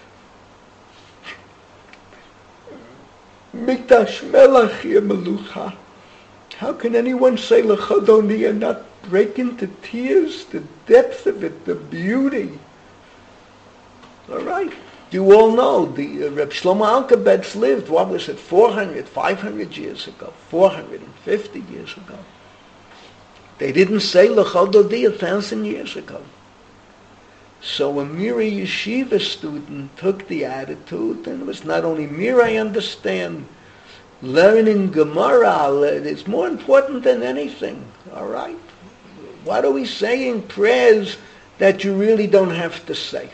Mikdash Melach Melucha. How can anyone say Lechadoni and not break into tears? The depth of it, the beauty. All right. You all know the Reb Shlomo Alkabetz lived, what was it, 400, 500 years ago, 450 years ago. They didn't say L'chol Dodi 1,000 years ago. So a Mira Yeshiva student took the attitude, and it was not only Mira, I understand, learning Gemara is more important than anything, all right? What are we saying prayers that you really don't have to say?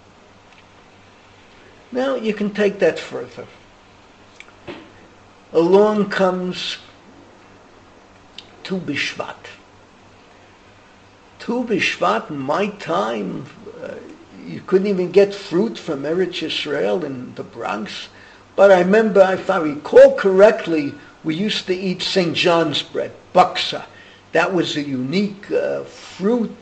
Now, you can take that further. Along comes Tu B'Shvat. Tu B'Shvat, in my time, you couldn't even get fruit from Eretz Yisrael in the Bronx. But I remember, if I recall correctly, we used to eat St. John's bread, baksa. That was a unique fruit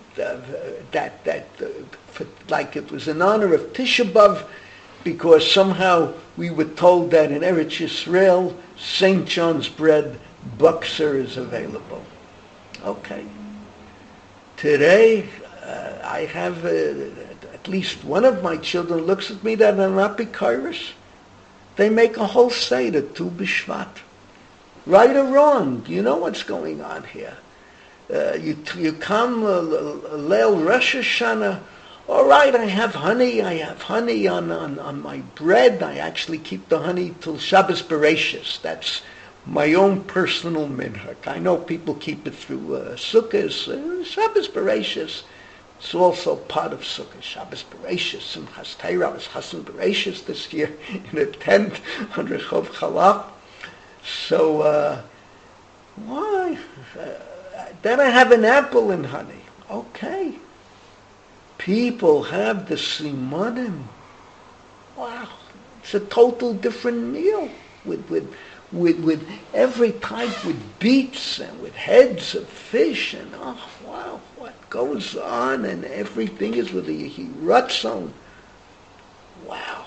like it was in honor of Tisha B'Av, because somehow we were told that in Eretz Yisrael, St. John's bread, baksa, is available. Okay. Today, I have at least one of my children looks at me that I'm not bikaris. They make a whole seder, Tu B'Shvat. Right or wrong, you know what's going on here. You come Leil Rosh Hashanah. All right, I have honey on my bread. I actually keep the honey till Shabbos Bereshis. That's my own personal minhag. I know people keep it through Sukkot, Shabbos Bereshis. It's also part of Sukkot, Shabbos Bereshis. And Hasteira was Hasan Bereshis this year in a tent on Rehov Chalach. So, why? Then I have an apple and honey. Okay. People have the simanim. Wow. It's a total different meal with every type, with beets and with heads of fish, and oh wow, what goes on, and everything is with a yehiratzon. Wow.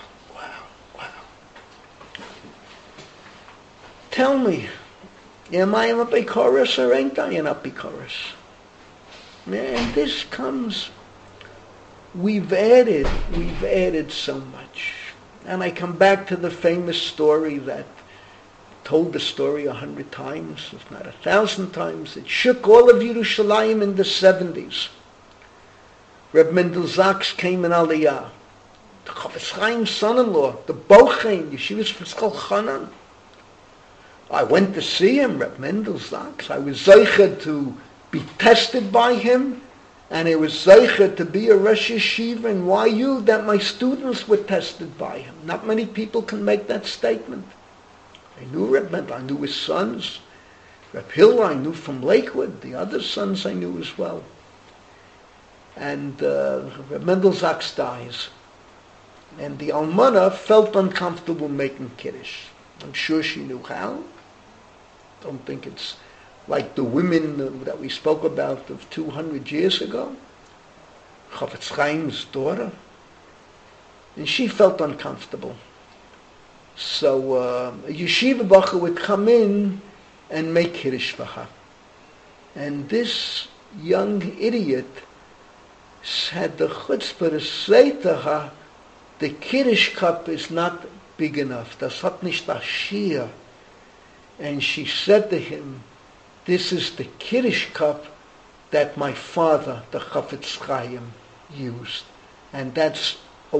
Tell me, am I an apikoros or ain't I an apikoros? And this comes, we've added so much. And I come back to the famous story that told the story 100 times, if not 1,000 times. It shook all of Yerushalayim in the 70s. Reb Mendel Zaks came in Aliyah. The Chofetz Chaim's son-in-law, the Bochein, Yeshivas Fitzchol Chanan. I went to see him, Reb Mendel Zaks. I was zeicher to be tested by him, and I was zeicher to be a Rosh Yeshiva in YU, that my students were tested by him. Not many people can make that statement. I knew Reb Mendel, I knew his sons. Reb Hill I knew from Lakewood, the other sons I knew as well. And Reb Mendel Zaks dies. And the Almana felt uncomfortable making Kiddush. I'm sure she knew how. Don't think it's like the women that we spoke about of 200 years ago. Chofetz Chaim's daughter. And she felt uncomfortable. So a yeshiva bacher would come in and make Kiddush for her. And this young idiot had the chutzpah to say to her, the Kiddush cup is not big enough. Das hat nicht das Shir. And she said to him, this is the Kiddush cup that my father, the Chofetz Chaim, used. And that's a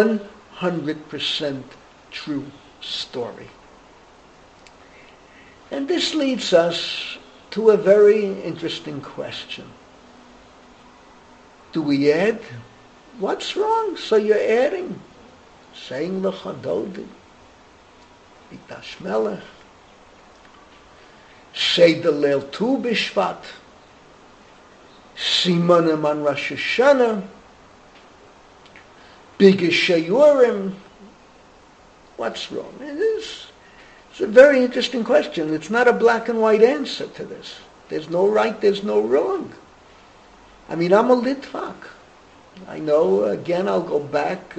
100% true story. And this leads us to a very interesting question. Do we add? What's wrong? So you're adding, saying L'chadodi, Itash Melech, say the Leil Tu B'Shvat, Simanim on Rosh Hashanah, Biggest Shayurim. What's wrong? It's a very interesting question. It's not a black and white answer to this. There's no right, there's no wrong. I mean, I'm a Litvak. I know, again, I'll go back.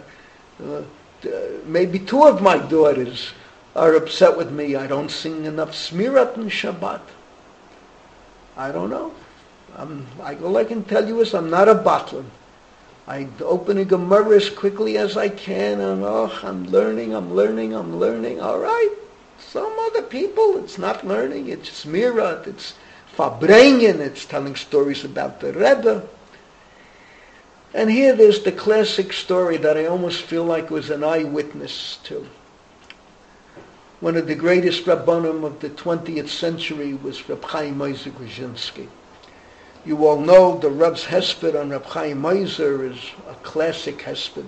Maybe two of my daughters are upset with me. I don't sing enough Smirat and Shabbat. I don't know. All I can tell you is I'm not a Batlin. I open a Gemara as quickly as I can, and I'm learning. All right. Some other people, it's not learning. It's Smirat, it's Fabrengen, it's telling stories about the Rebbe. And here there's the classic story that I almost feel like was an eyewitness to. One of the greatest Rabbanim of the 20th century was Reb Chaim Moshe Grodzinski. You all know the Reb's hesped on Reb Chaim Moshe is a classic hesped.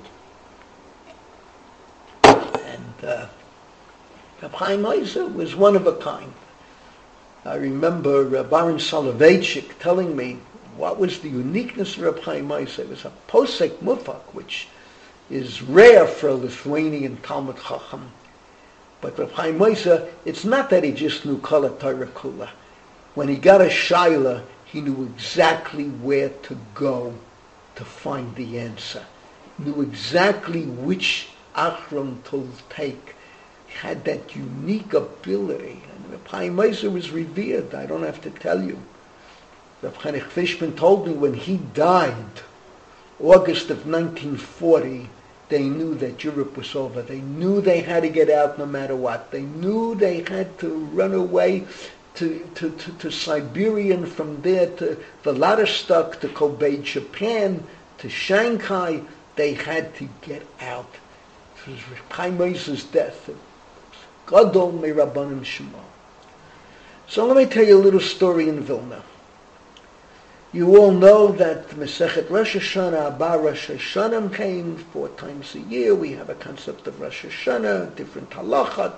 And Reb Chaim Moshe was one of a kind. I remember Baron Soloveitchik telling me what was the uniqueness of Reb Chaim Moshe. It was a posek mufak, which is rare for a Lithuanian Talmud Chacham. But Reb Chaim Moshe, it's not that he just knew Kol HaTorah Kula. When he got a shaila, he knew exactly where to go to find the answer. Knew exactly which achron to take. He had that unique ability. And Reb Chaim Moshe was revered, I don't have to tell you. Reb Chaim Fishman told me when he died, August of 1940, they knew that Europe was over. They knew they had to get out no matter what. They knew they had to run away to Siberia, and from there to Vladivostok, to Kobe, Japan, to Shanghai. They had to get out. It was Chaim Moshe's death. Gadol meRabbanim Shemo. So let me tell you a little story in Vilna. You all know that Masechet Rosh Hashanah, Abba Rosh Hashanah came 4 times a year. We have a concept of Rosh Hashanah, different halachat.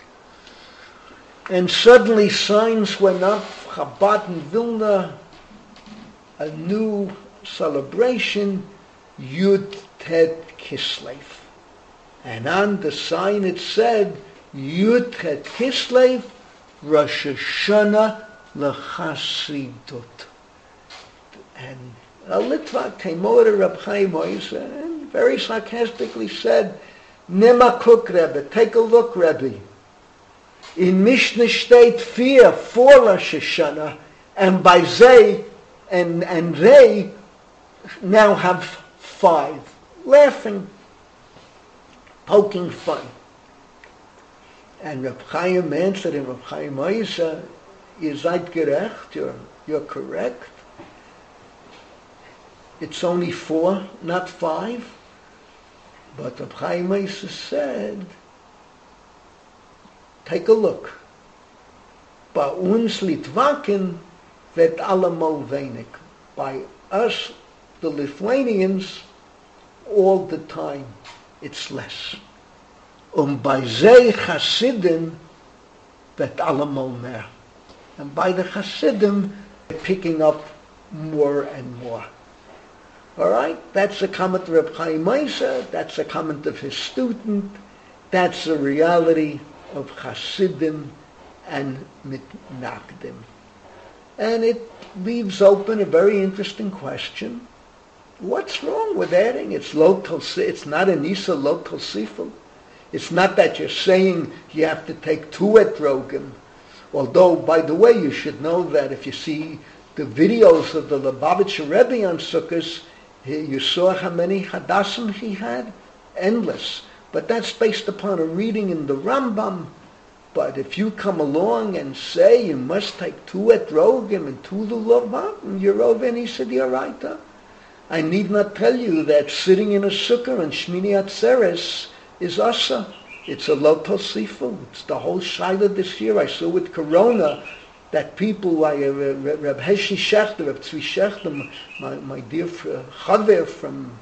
And suddenly signs went up, Chabad in Vilna, a new celebration, Yud Tet Kislev. And on the sign it said, Yud Tet Kislev, Rosh Hashanah L'Chasidut. And a Litvak came over to Reb Chaim Moshe and very sarcastically said, Nema Kuk Rebbe, take a look, Rebbe. In Mishnah steht 4 for Rosh Hashanah, and by they, and they now have 5. Laughing, poking fun. And Reb Chaim answered him, Reb Chaim Moshe, ihr seid gerecht, you're correct. It's only 4, not 5. But Reb Chaim Moshe said, take a look. Bei uns Litwaken wird allemal wenig. By us, the Lithuanians, all the time, it's less. Bei ze Hasidim wird allemal mehr. And by the Hasidim, they're picking up more and more. All right? That's a comment of Reb Chaim Moshe. That's a comment of his student. That's the reality of Hasidim and Mitnagdim. And it leaves open a very interesting question. What's wrong with adding? It's not an Isa lo tosifel. It's not that you're saying you have to take 2 etrogim. Although, by the way, you should know that if you see the videos of the Lubavitcher Rebbe on Sukkot, you saw how many Hadassim he had? Endless. But that's based upon a reading in the Rambam. But if you come along and say you must take 2 etrogim and 2 lulavim, you're over any Sidioraita. I need not tell you that sitting in a sukkah on Shmini Atzeres is asa. It's a lo tosifel. It's the whole shaila this year. I saw with Corona that people like Reb Heshi Shechter, Reb Tzvi Shechter, my dear chaver from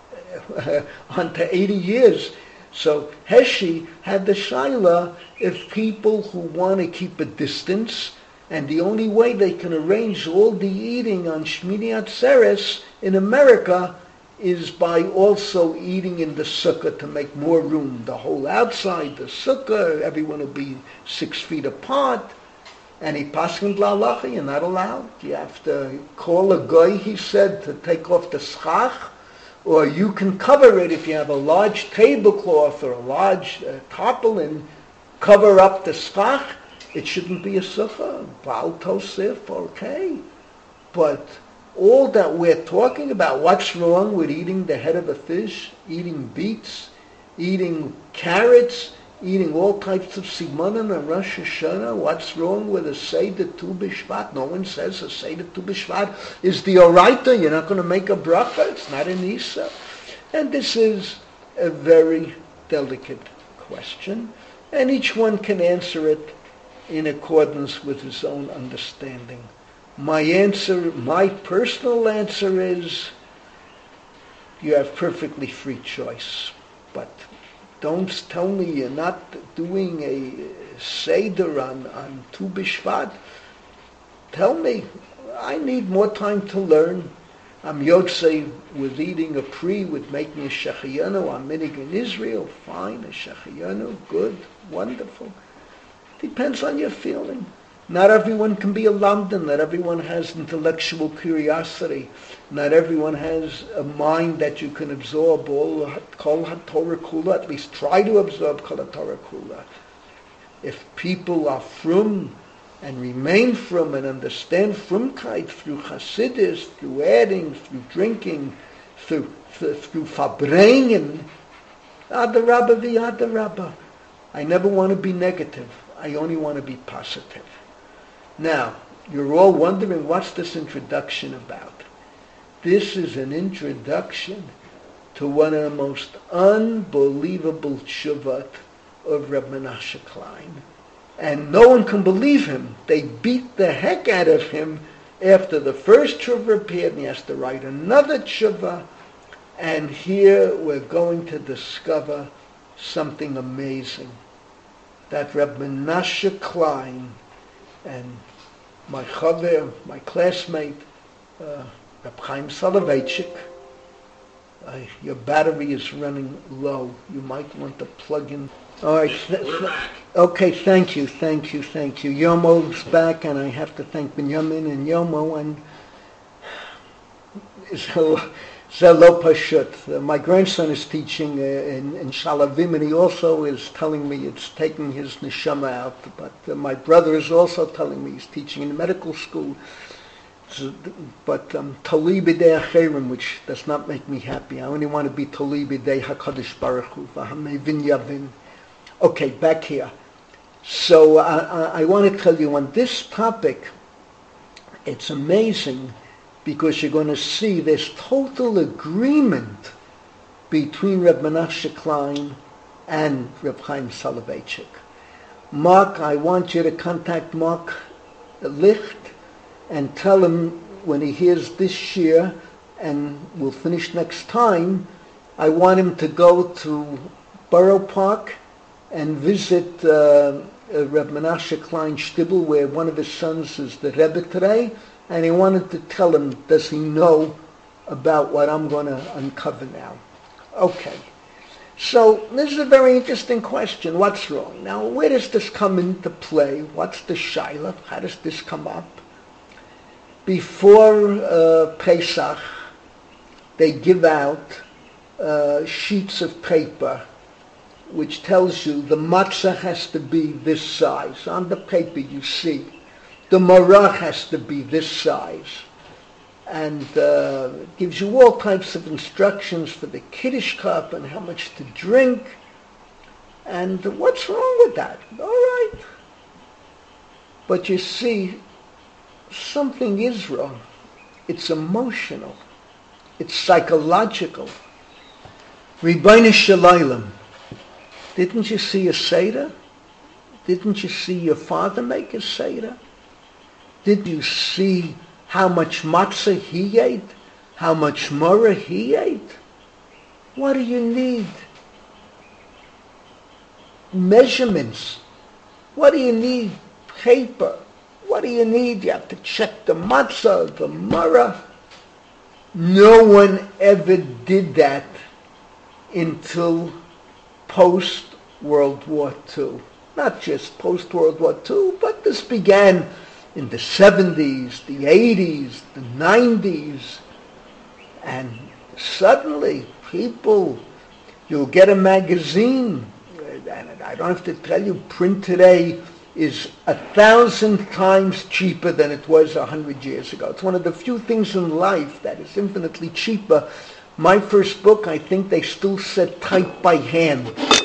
on to 80 years. So Heshi had the shaila if people who want to keep a distance, and the only way they can arrange all the eating on Shmini Atzeres in America is by also eating in the sukkah to make more room. The whole outside, the sukkah, everyone will be 6 feet apart. And he paskin la'alacha, you're not allowed. You have to call a guy, he said, to take off the schach, or you can cover it if you have a large tablecloth or a large tarpaulin, cover up the schach. It shouldn't be a sukkah. Baal tosif, okay. But all that we're talking about, what's wrong with eating the head of a fish, eating beets, eating carrots, eating all types of simanim and Rosh Hashanah. What's wrong with a Seder Tu B'Shvat? No one says a Seder Tu B'Shvat is the Oraita. You're not going to make a bracha. It's not an Isa. And this is a very delicate question. And each one can answer it in accordance with his own understanding. My personal answer is, you have perfectly free choice. But don't tell me you're not doing a Seder on Tu B'Shvat. Tell me, I need more time to learn. I'm Yotzei with eating a pri, with making a Shechiyanu. I'm minig in Israel, fine, a Shechiyanu, good, wonderful. Depends on your feeling. Not everyone can be a lamdan. Not everyone has intellectual curiosity. Not everyone has a mind that you can absorb all Kol HaTorah Kula. At least try to absorb Kol HaTorah Kula. If people are from and remain from and understand frumkeit through Hasidus, through adding, through drinking, through verbringen, Adarabba v'Adarabba. I never want to be negative. I only want to be positive. Now, you're all wondering, what's this introduction about? This is an introduction to one of the most unbelievable tshuvat of Reb Menashe Klein. And no one can believe him. They beat the heck out of him after the first tshuva appeared, and he has to write another tshuva. And here we're going to discover something amazing. That Reb Menashe Klein and my chaver, my classmate, Reb Chaim Soloveitchik, your battery is running low. You might want to plug in. All right. Okay, thank you. Yomo's back, and I have to thank Binyamin and Yomo and Zelo Pashut. My grandson is teaching in Shalavim, and he also is telling me it's taking his neshama out. But my brother is also telling me he's teaching in medical school. But Tali B'dei Acherim, which does not make me happy. I only want to be Tali B'dei HaKadosh Baruch Hu. V'hamevin yavin. Okay, back here. So I want to tell you on this topic, it's amazing because you're going to see there's total agreement between Reb Menashe Klein and Reb Chaim Soloveitchik. Mark, I want you to contact Mark Licht and tell him when he hears this year, and we'll finish next time, I want him to go to Borough Park and visit Reb Menashe Klein Shtibel, where one of his sons is the Rebbe today, and he wanted to tell him, does he know about what I'm going to uncover now? Okay. So this is a very interesting question. What's wrong? Now, where does this come into play? What's the shaila? How does this come up? Before Pesach, they give out sheets of paper which tells you the matzah has to be this size. On the paper you see the marach has to be this size, and gives you all types of instructions for the kiddush cup and how much to drink. And what's wrong with that? All right. But you see, something is wrong. It's emotional. It's psychological. Ribbono Shel Olam, didn't you see a Seder? Didn't you see your father make a Seder? Did you see how much matzah he ate? How much maror he ate? What do you need? Measurements. What do you need? Paper. What do you need? You have to check the matzah, the maror. No one ever did that until post-World War II. Not just post-World War II, but this began in the 70s, the 80s, the 90s. And suddenly people, you'll get a magazine, and I don't have to tell you, print today is 1,000 times cheaper than it was 100 years ago. It's one of the few things in life that is infinitely cheaper. My first book, I think they still said type by hand.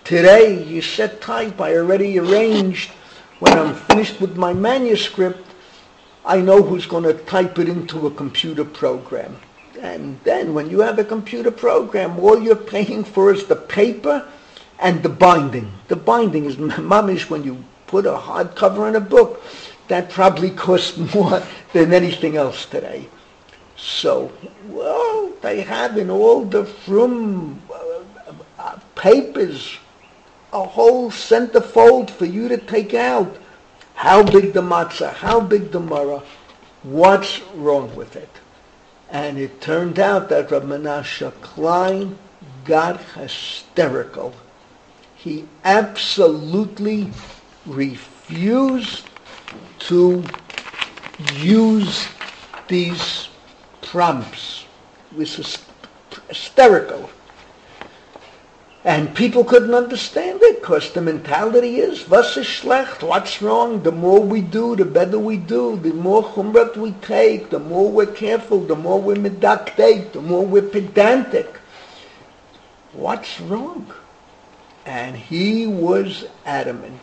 Today, you set type, I already arranged, when I'm finished with my manuscript, I know who's going to type it into a computer program. And then when you have a computer program, all you're paying for is the paper and the binding. The binding is mamish when you put a hardcover in a book. That probably costs more than anything else today. So, well, they have in all the from papers a whole centerfold for you to take out. How big the matzah, how big the maror, what's wrong with it? And it turned out that Rav Menashe Klein got hysterical. He absolutely refused to use these prompts. It was hysterical. And people couldn't understand it because the mentality is, was ist schlecht, what's wrong? The more we do, the better we do. The more chumrat we take, the more we're careful, the more we're medactic, the more we're pedantic. What's wrong? And he was adamant.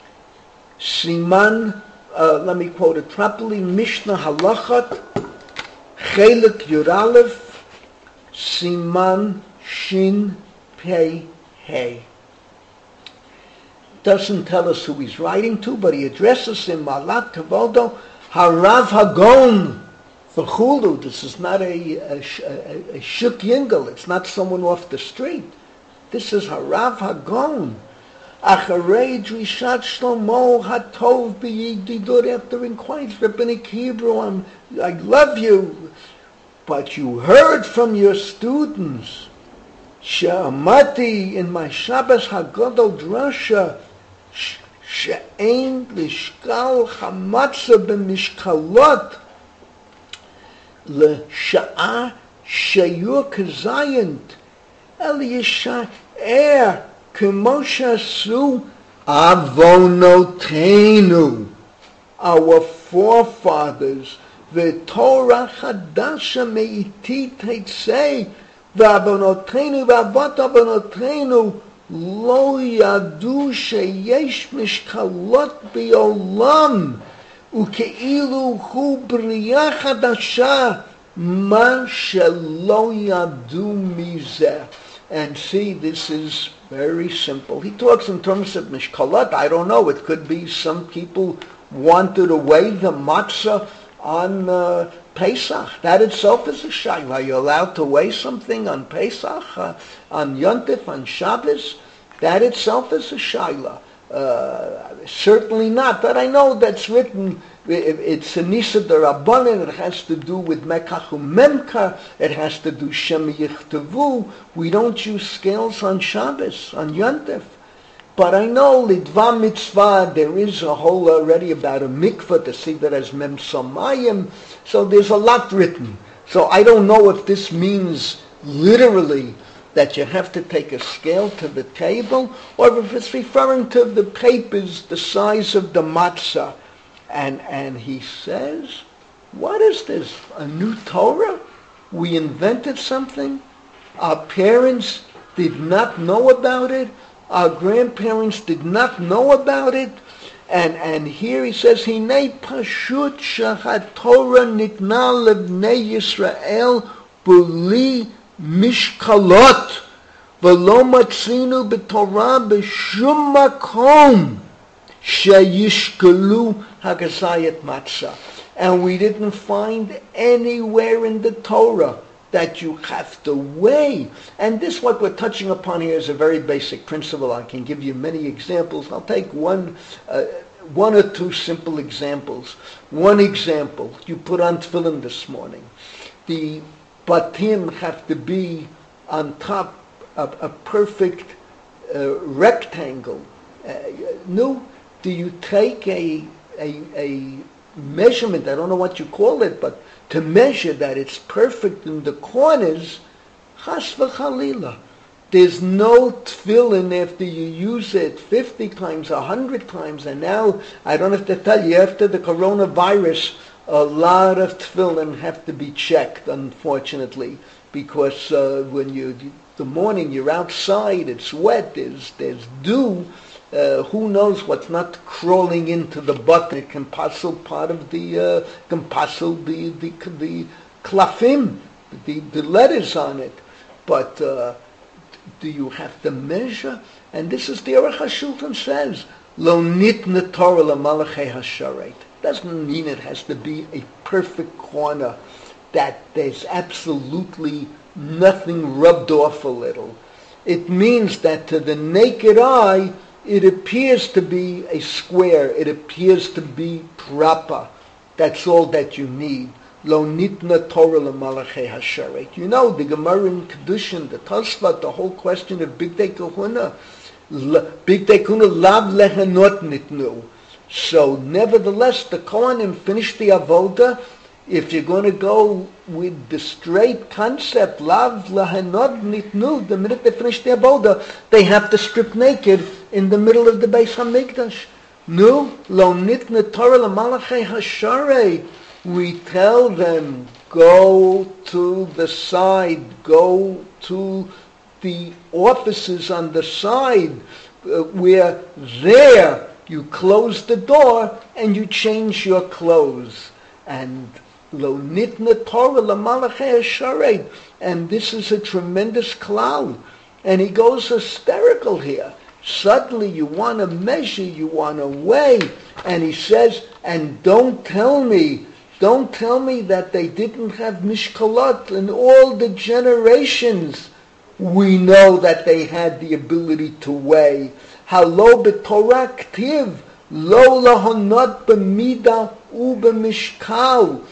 Siman, let me quote it properly, Mishnah Halachat, Chelik Yuralef, Siman Shin Pei Hey. Doesn't tell us who he's writing to, but he addresses him, Malat Kavodo, Harav Hagon, V'chulu. This is not a shuk yingle. It's not someone off the street. This is Harav Hagon. Acharei Drishat Shlomo Hatov B'yididur, after inquiring, Rabbinic Hebrew, I love you, but you heard from your students, She'amati in my Shabbos Hagadol Drasha, She'ein Lishkal Hamatzah B'mishkalot, L'sha'ah Sheyur Kazayint, El Yisha'er K'moshe Su Avonotenu, our forefathers, the Torah Chadasha Me'iti Teitzei, V'avonotenu v'avot avonotenu lo yadu sheyesh mishkalot b'olam u'keilu hu b'riyah chadasha ma shelo yadu mizeh. And see, this is very simple. He talks in terms of mishkalot. I don't know. It could be some people wanted to weigh the matzah on Pesach. That itself is a shayla. Are you allowed to weigh something on Pesach, on Yontif, on Shabbos? That itself is a shayla. Certainly not. But I know that's written. It's a nisa d'Rabbanan. It has to do with mekach u'memka. It has to do shem yichtavu. We don't use scales on Shabbos, on Yontif. But I know Lidva Mitzvah, there is a whole already about a mikvah to see that as Mem Samayim. So there's a lot written. So I don't know if this means literally that you have to take a scale to the table, or if it's referring to the papers the size of the matzah. And he says, what is this? A new Torah? We invented something? Our parents did not know about it? Our grandparents did not know about it, and here he says, "Hinei pashut shachat Torah nitna levnei Yisrael b'li mishkalot v'lo matzinu b'Torah b'shum makom sheyishkalu hagazayat matzah." And we didn't find anywhere in the Torah that you have to weigh. And this, what we're touching upon here, is a very basic principle. I can give you many examples. I'll take one or two simple examples. One example, you put on tefillin this morning. The batim have to be on top of a perfect rectangle. No, do you take a measurement, I don't know what you call it, but to measure that it's perfect in the corners, chas v'chalila. There's no tefillin after you use it 50 times, 100 times, and now, I don't have to tell you, after the coronavirus, a lot of tefillin have to be checked, unfortunately, because when you the morning, you're outside, it's wet, there's dew. Who knows what's not crawling into the button? It can puzzle part of the klafim, the letters on it. But do you have to measure? And this is the Aruch HaShulchan says, Lo nitna Torah lamalachei hasharet. Doesn't mean it has to be a perfect corner, that there's absolutely nothing rubbed off a little. It means that to the naked eye, it appears to be a square. It appears to be proper. That's all that you need. Lo nitna Torah lamalachei hasharet. You know, the Gemara in Kedushin, the Tosfot, the whole question of Bigdei Kahuna. Bigdei Kahuna lav lehanot nitnu. So, nevertheless, the Kohanim finished the Avoda. If you're going to go with the straight concept, lav lahanot nitnu, the minute they finish the Avoda, they have to strip naked in the middle of the Beis HaMikdash. No, lo nitna Torah lamalachei hasharei. We tell them, go to the side, go to the offices on the side, where there you close the door and you change your clothes. And lo nitna Torah lamalachei hasharei. And this is a tremendous cloud. And he goes hysterical here. Suddenly you want to measure, you want to weigh. And he says, and don't tell me that they didn't have mishkalot in all the generations. We know that they had the ability to weigh. Halo b'Torah k'tiv, lo lahonot b'mida u'b'mishkal.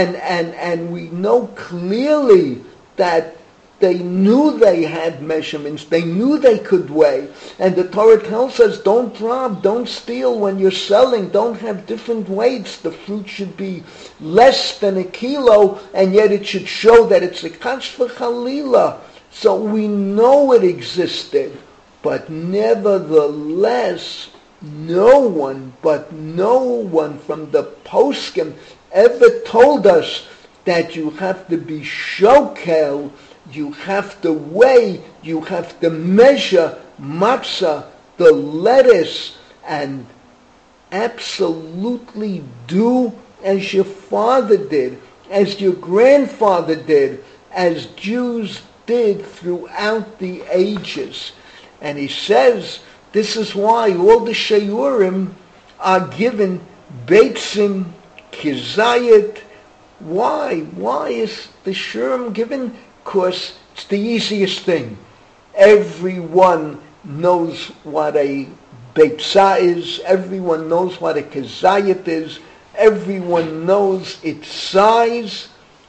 And we know clearly that they knew they had measurements. They knew they could weigh. And the Torah tells us, don't rob, don't steal when you're selling. Don't have different weights. The fruit should be less than a kilo, and yet it should show that it's a kash v'chalila. So we know it existed. But nevertheless, no one from the poskim ever told us that you have to be shokel, you have to weigh, you have to measure matzah, the lettuce, and absolutely do as your father did, as your grandfather did, as Jews did throughout the ages. And he says, this is why all the sheyurim are given beitzim, kizayit. Why? Why is the shurim given? Because it's the easiest thing. Everyone knows what a beitzah is. Everyone knows what a kizayit is. Everyone knows its size.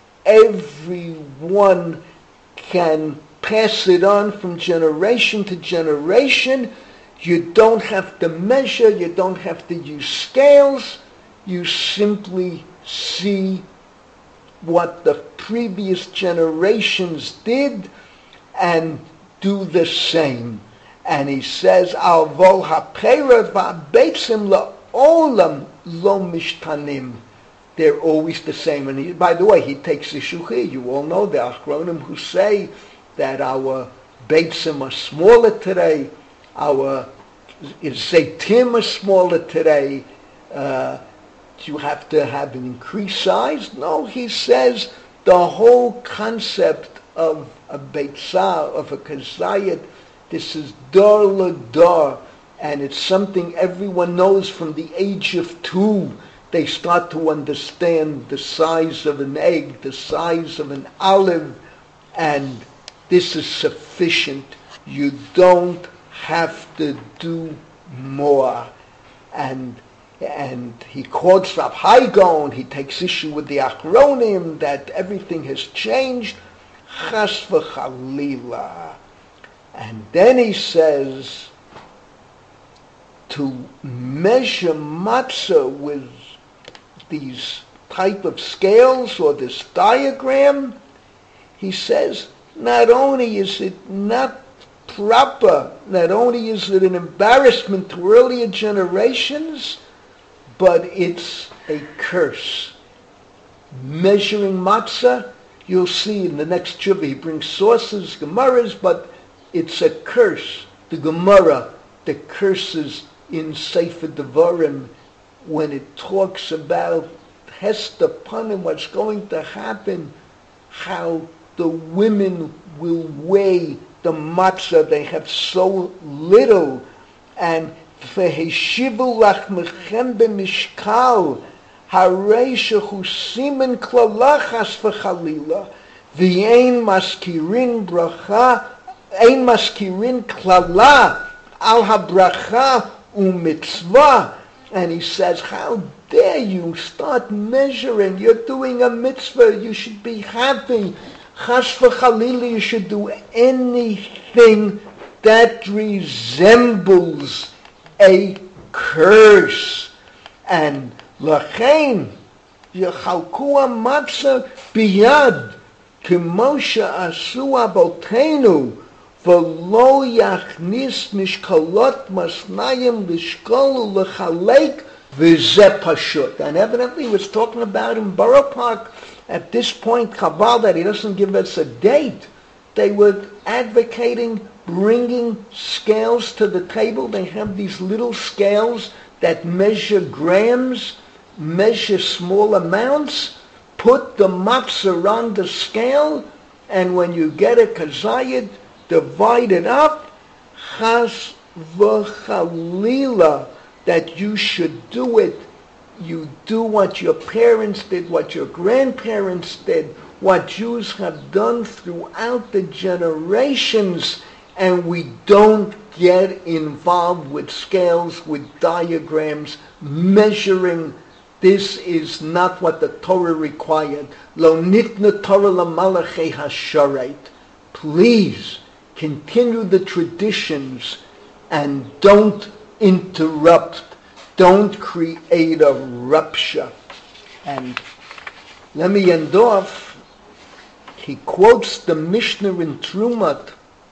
Everyone can pass it on from generation to generation. You don't have to measure. You don't have to use scales. You simply see what the previous generations did and do the same. And he says, Alvo ha'pera va'beitzim la'olam lo mishtanim. They're always the same. And by the way, he takes issue here. You all know the Achronim who say that our beitzim are smaller today, our zaytim are smaller today. You have to have an increased size? No, he says the whole concept of a beitzah, of a kazayat, this is dor l'dor, and it's something everyone knows from the age of 2. They start to understand the size of an egg, the size of an olive, and this is sufficient. You don't have to do more. And he quotes Rav Hai Gaon, he takes issue with the Achronim that everything has changed. Chas v'chalila. And then he says, to measure matzah with these type of scales or this diagram, he says, not only is it not proper, not only is it an embarrassment to earlier generations, but it's a curse. Measuring matzah, you'll see in the next tshuva, he brings sources, gemaras, but it's a curse. The Gemara, the curses in Sefer Devarim, when it talks about Hester Panim, what's going to happen, how the women will weigh the matzah, they have so little, and v'heshivu lach mechem b'mishkal, harei shehu simen klalachas v'chalila, v'yein maskirin bracha, ein maskirin klala al habracha u'mitzvah. And he says, how dare you start measuring? You're doing a mitzvah, you should be happy. Chas v'chalila, you should do anything that resembles a curse. And lachein yechalku hamatzah biyad k'mo she'asu avotenu v'lo yachnis mishkalot masnayim lishkol u'lechalek v'zeh pashut. And evidently he was talking about in Borough Park. At this point, Chabal, that he doesn't give us a date, they were advocating bringing scales to the table. They have these little scales that measure grams, measure small amounts, put the matzah on the scale, and when you get a kazayid, divide it up. Chas v'chalila, that you should do it. You do what your parents did, what your grandparents did, what Jews have done throughout the generations, and we don't get involved with scales, with diagrams, measuring. This is not what the Torah required. Lo nitna Torah lamalachei hasharet. Please continue the traditions and don't interrupt. Don't create a rupture. And let me end off. He quotes the Mishnah in Trumat,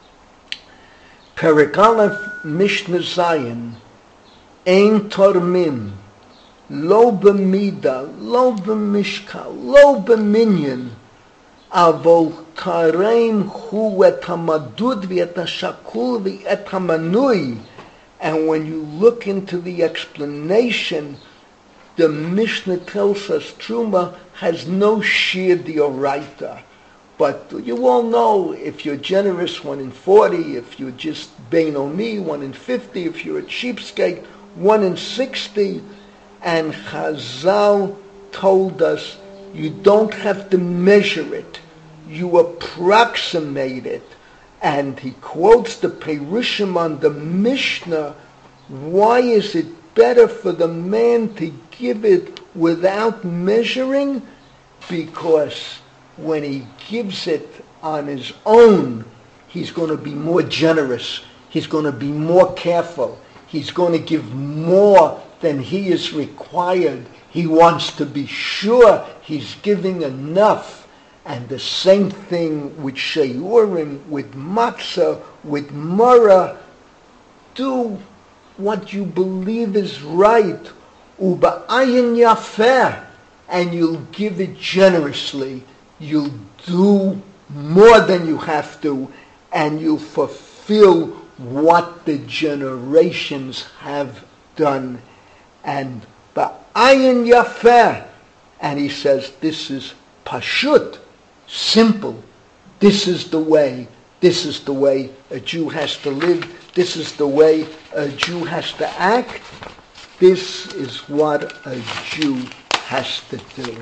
Perek Aleph, Mishnah Zayin, Ein Tormim, Lo b'mida, Lo b'mishkal, Lo b'minyan, Avol tareim hu et hamadud v'et hashakul v'et hamanui. And when you look into the explanation, the Mishnah tells us Truma has no shir d'oraita. But you all know, if you're generous, 1 in 40, if you're just Benoni, 1 in 50, if you're a cheapskate, 1 in 60. And Chazal told us you don't have to measure it, you approximate it. And he quotes the Perushim on the Mishnah. Why is it better for the man to give it without measuring? Because when he gives it on his own, he's going to be more generous. He's going to be more careful. He's going to give more than he is required. He wants to be sure he's giving enough. And the same thing with Sheyurim, with Matzah, with Mara. Do what you believe is right. Uba'ayin yafeh. And you'll give it generously. You'll do more than you have to. And you'll fulfill what the generations have done. And ba'ayin yafeh. And he says this is pashut. Simple. This is the way. This is the way a Jew has to live. This is the way a Jew has to act. This is what a Jew has to do.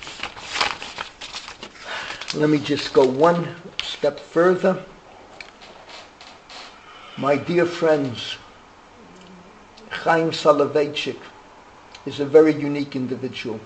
Let me just go one step further. My dear friends, Chaim Soloveitchik is a very unique individual.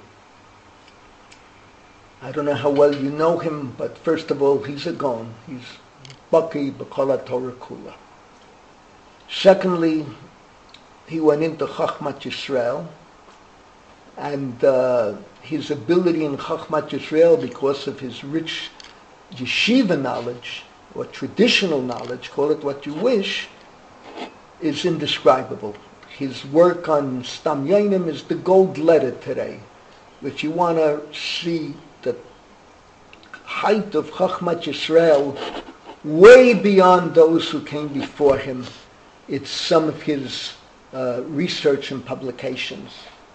I don't know how well you know him, but first of all, he's a Gaon. He's Baki B'Kol Torah Kula. Secondly, he went into Chachmat Yisrael, and his ability in Chachmat Yisrael, because of his rich yeshiva knowledge, or traditional knowledge, call it what you wish, is indescribable. His work on Stam Yonim is the gold letter today. If you want to see the height of Chachmat Yisrael, way beyond those who came before him. It's some of his research and publications.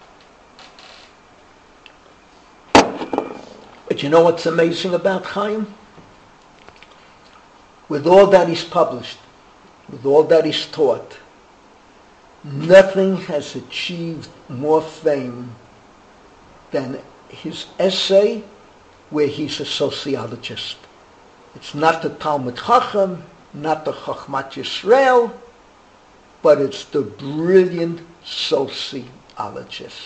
But you know what's amazing about Chaim? With all that he's published, with all that he's taught, nothing has achieved more fame than his essay where he's a sociologist. It's not the Talmud Chacham, not the Chachmat Yisrael, but it's the brilliant sociologist.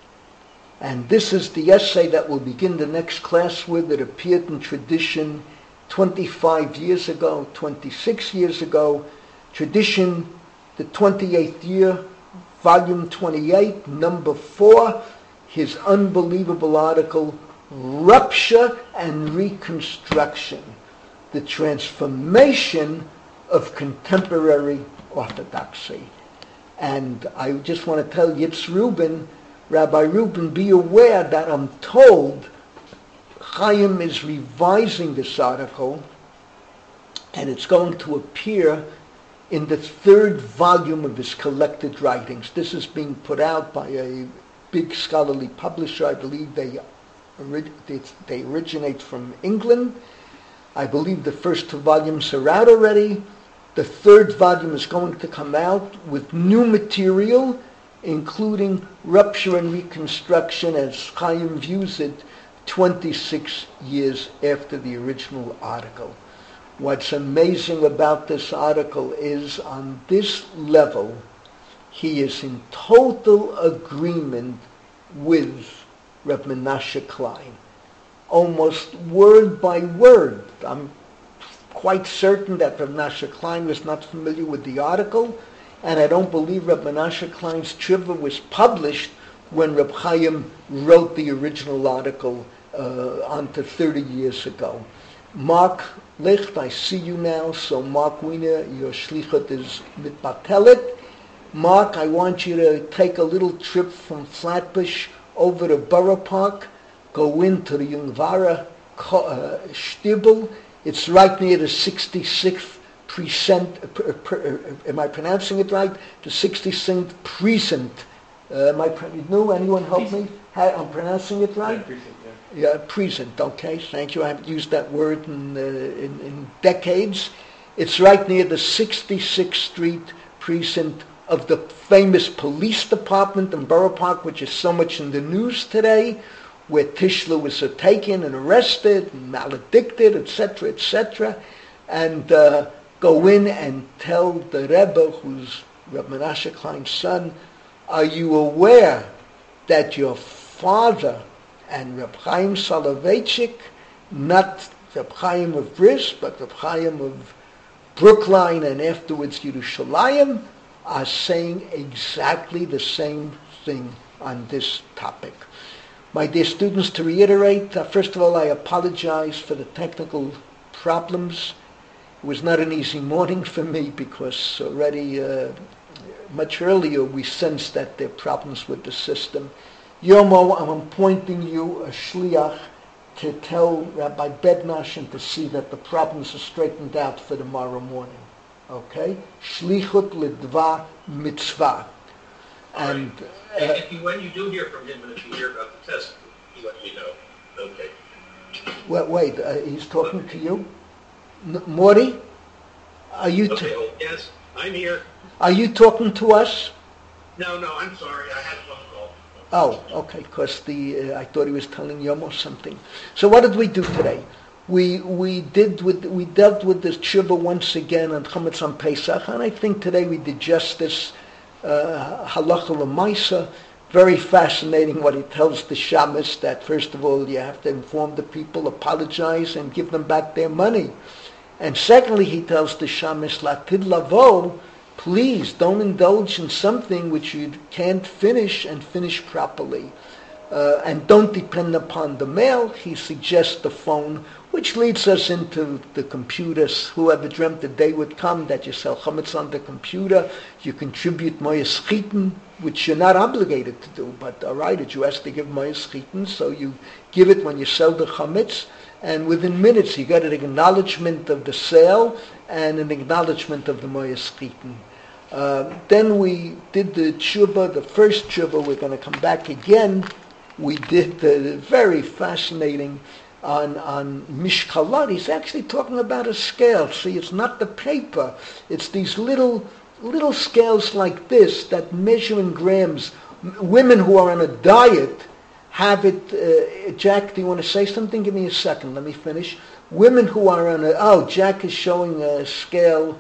And this is the essay that we'll begin the next class with. It appeared in tradition 25 years ago, 26 years ago. Tradition, the 28th year, volume 28, number 4, his unbelievable article, Rupture and Reconstruction, the Transformation of Contemporary Orthodoxy. And I just want to tell Yitz Rubin, Rabbi Rubin, be aware that I'm told Chaim is revising this article, and it's going to appear in the 3rd volume of his collected writings. This is being put out by a big scholarly publisher. I believe they originate from England. I believe the first 2 volumes are out already. The 3rd volume is going to come out with new material, including Rupture and Reconstruction as Chaim views it 26 years after the original article. What's amazing about this article is on this level, he is in total agreement with Reb Menashe Klein, almost word by word. I'm quite certain that Reb Menashe Klein was not familiar with the article, and I don't believe Reb Menashe Klein's Tshuva was published when Reb Chaim wrote the original article onto 30 years ago. Mark Licht, I see you now, so Mark Wiener, your shlichut is mitbatelet. Mark, I want you to take a little trip from Flatbush over to Borough Park, go into the Jungvara Shtibel. It's right near the 66th precinct, am I pronouncing it right? The 66th precinct. Anyone help me? I'm pronouncing it right? Yeah, precinct, okay, thank you. I haven't used that word in decades. It's right near the 66th Street precinct of the famous police department in Borough Park, which is so much in the news today, where Tishler was taken and arrested and maledicted, etc., etc. And go in and tell the Rebbe, who's Reb Menashe Klein's son, are you aware that your father and Reb Chaim Soloveitchik, not Reb Chaim of Brisk, but Reb Chaim of Brookline and afterwards Yerushalayim, are saying exactly the same thing on this topic. My dear students, to reiterate, first of all, I apologize for the technical problems. It was not an easy morning for me because already much earlier we sensed that there are problems with the system. Yomo, I'm appointing you a shliach to tell Rabbi Bednash and to see that the problems are straightened out for tomorrow morning. Okay? Shlichut lidva mitzvah. And when you do hear from him, and if you hear about the test, you let me know. Okay. Wait, he's talking to you? Morty? Are you... Yes, I'm here. Are you talking to us? No, I'm sorry. I had a phone call. Oh, okay, because I thought he was telling Yomo something. So what did we do today? We dealt with this tshuva once again on Chametz on Pesach, and I think today we did justice. Halacha l'maisa, very fascinating what he tells the shamus, that first of all you have to inform the people, apologize, and give them back their money. And secondly, he tells the shamus, latid lavo, please don't indulge in something which you can't finish and finish properly. And don't depend upon the mail. He suggests the phone, which leads us into the computers. Whoever dreamt the day would come that you sell chametz on the computer, you contribute moyes chiten, which you're not obligated to do, but all right, a Jew has to give moyes chiten, so you give it when you sell the chametz, and within minutes you got an acknowledgement of the sale and an acknowledgement of the Moyes Chitin. Then we did the tshuva, the first tshuva. We're going to come back again. We did the very fascinating on Mishkalat. He's actually talking about a scale. See, it's not the paper. It's these little scales like this that measure in grams. Women who are on a diet have it. Jack, do you want to say something? Give me a second. Let me finish. Women who are on Jack is showing a scale.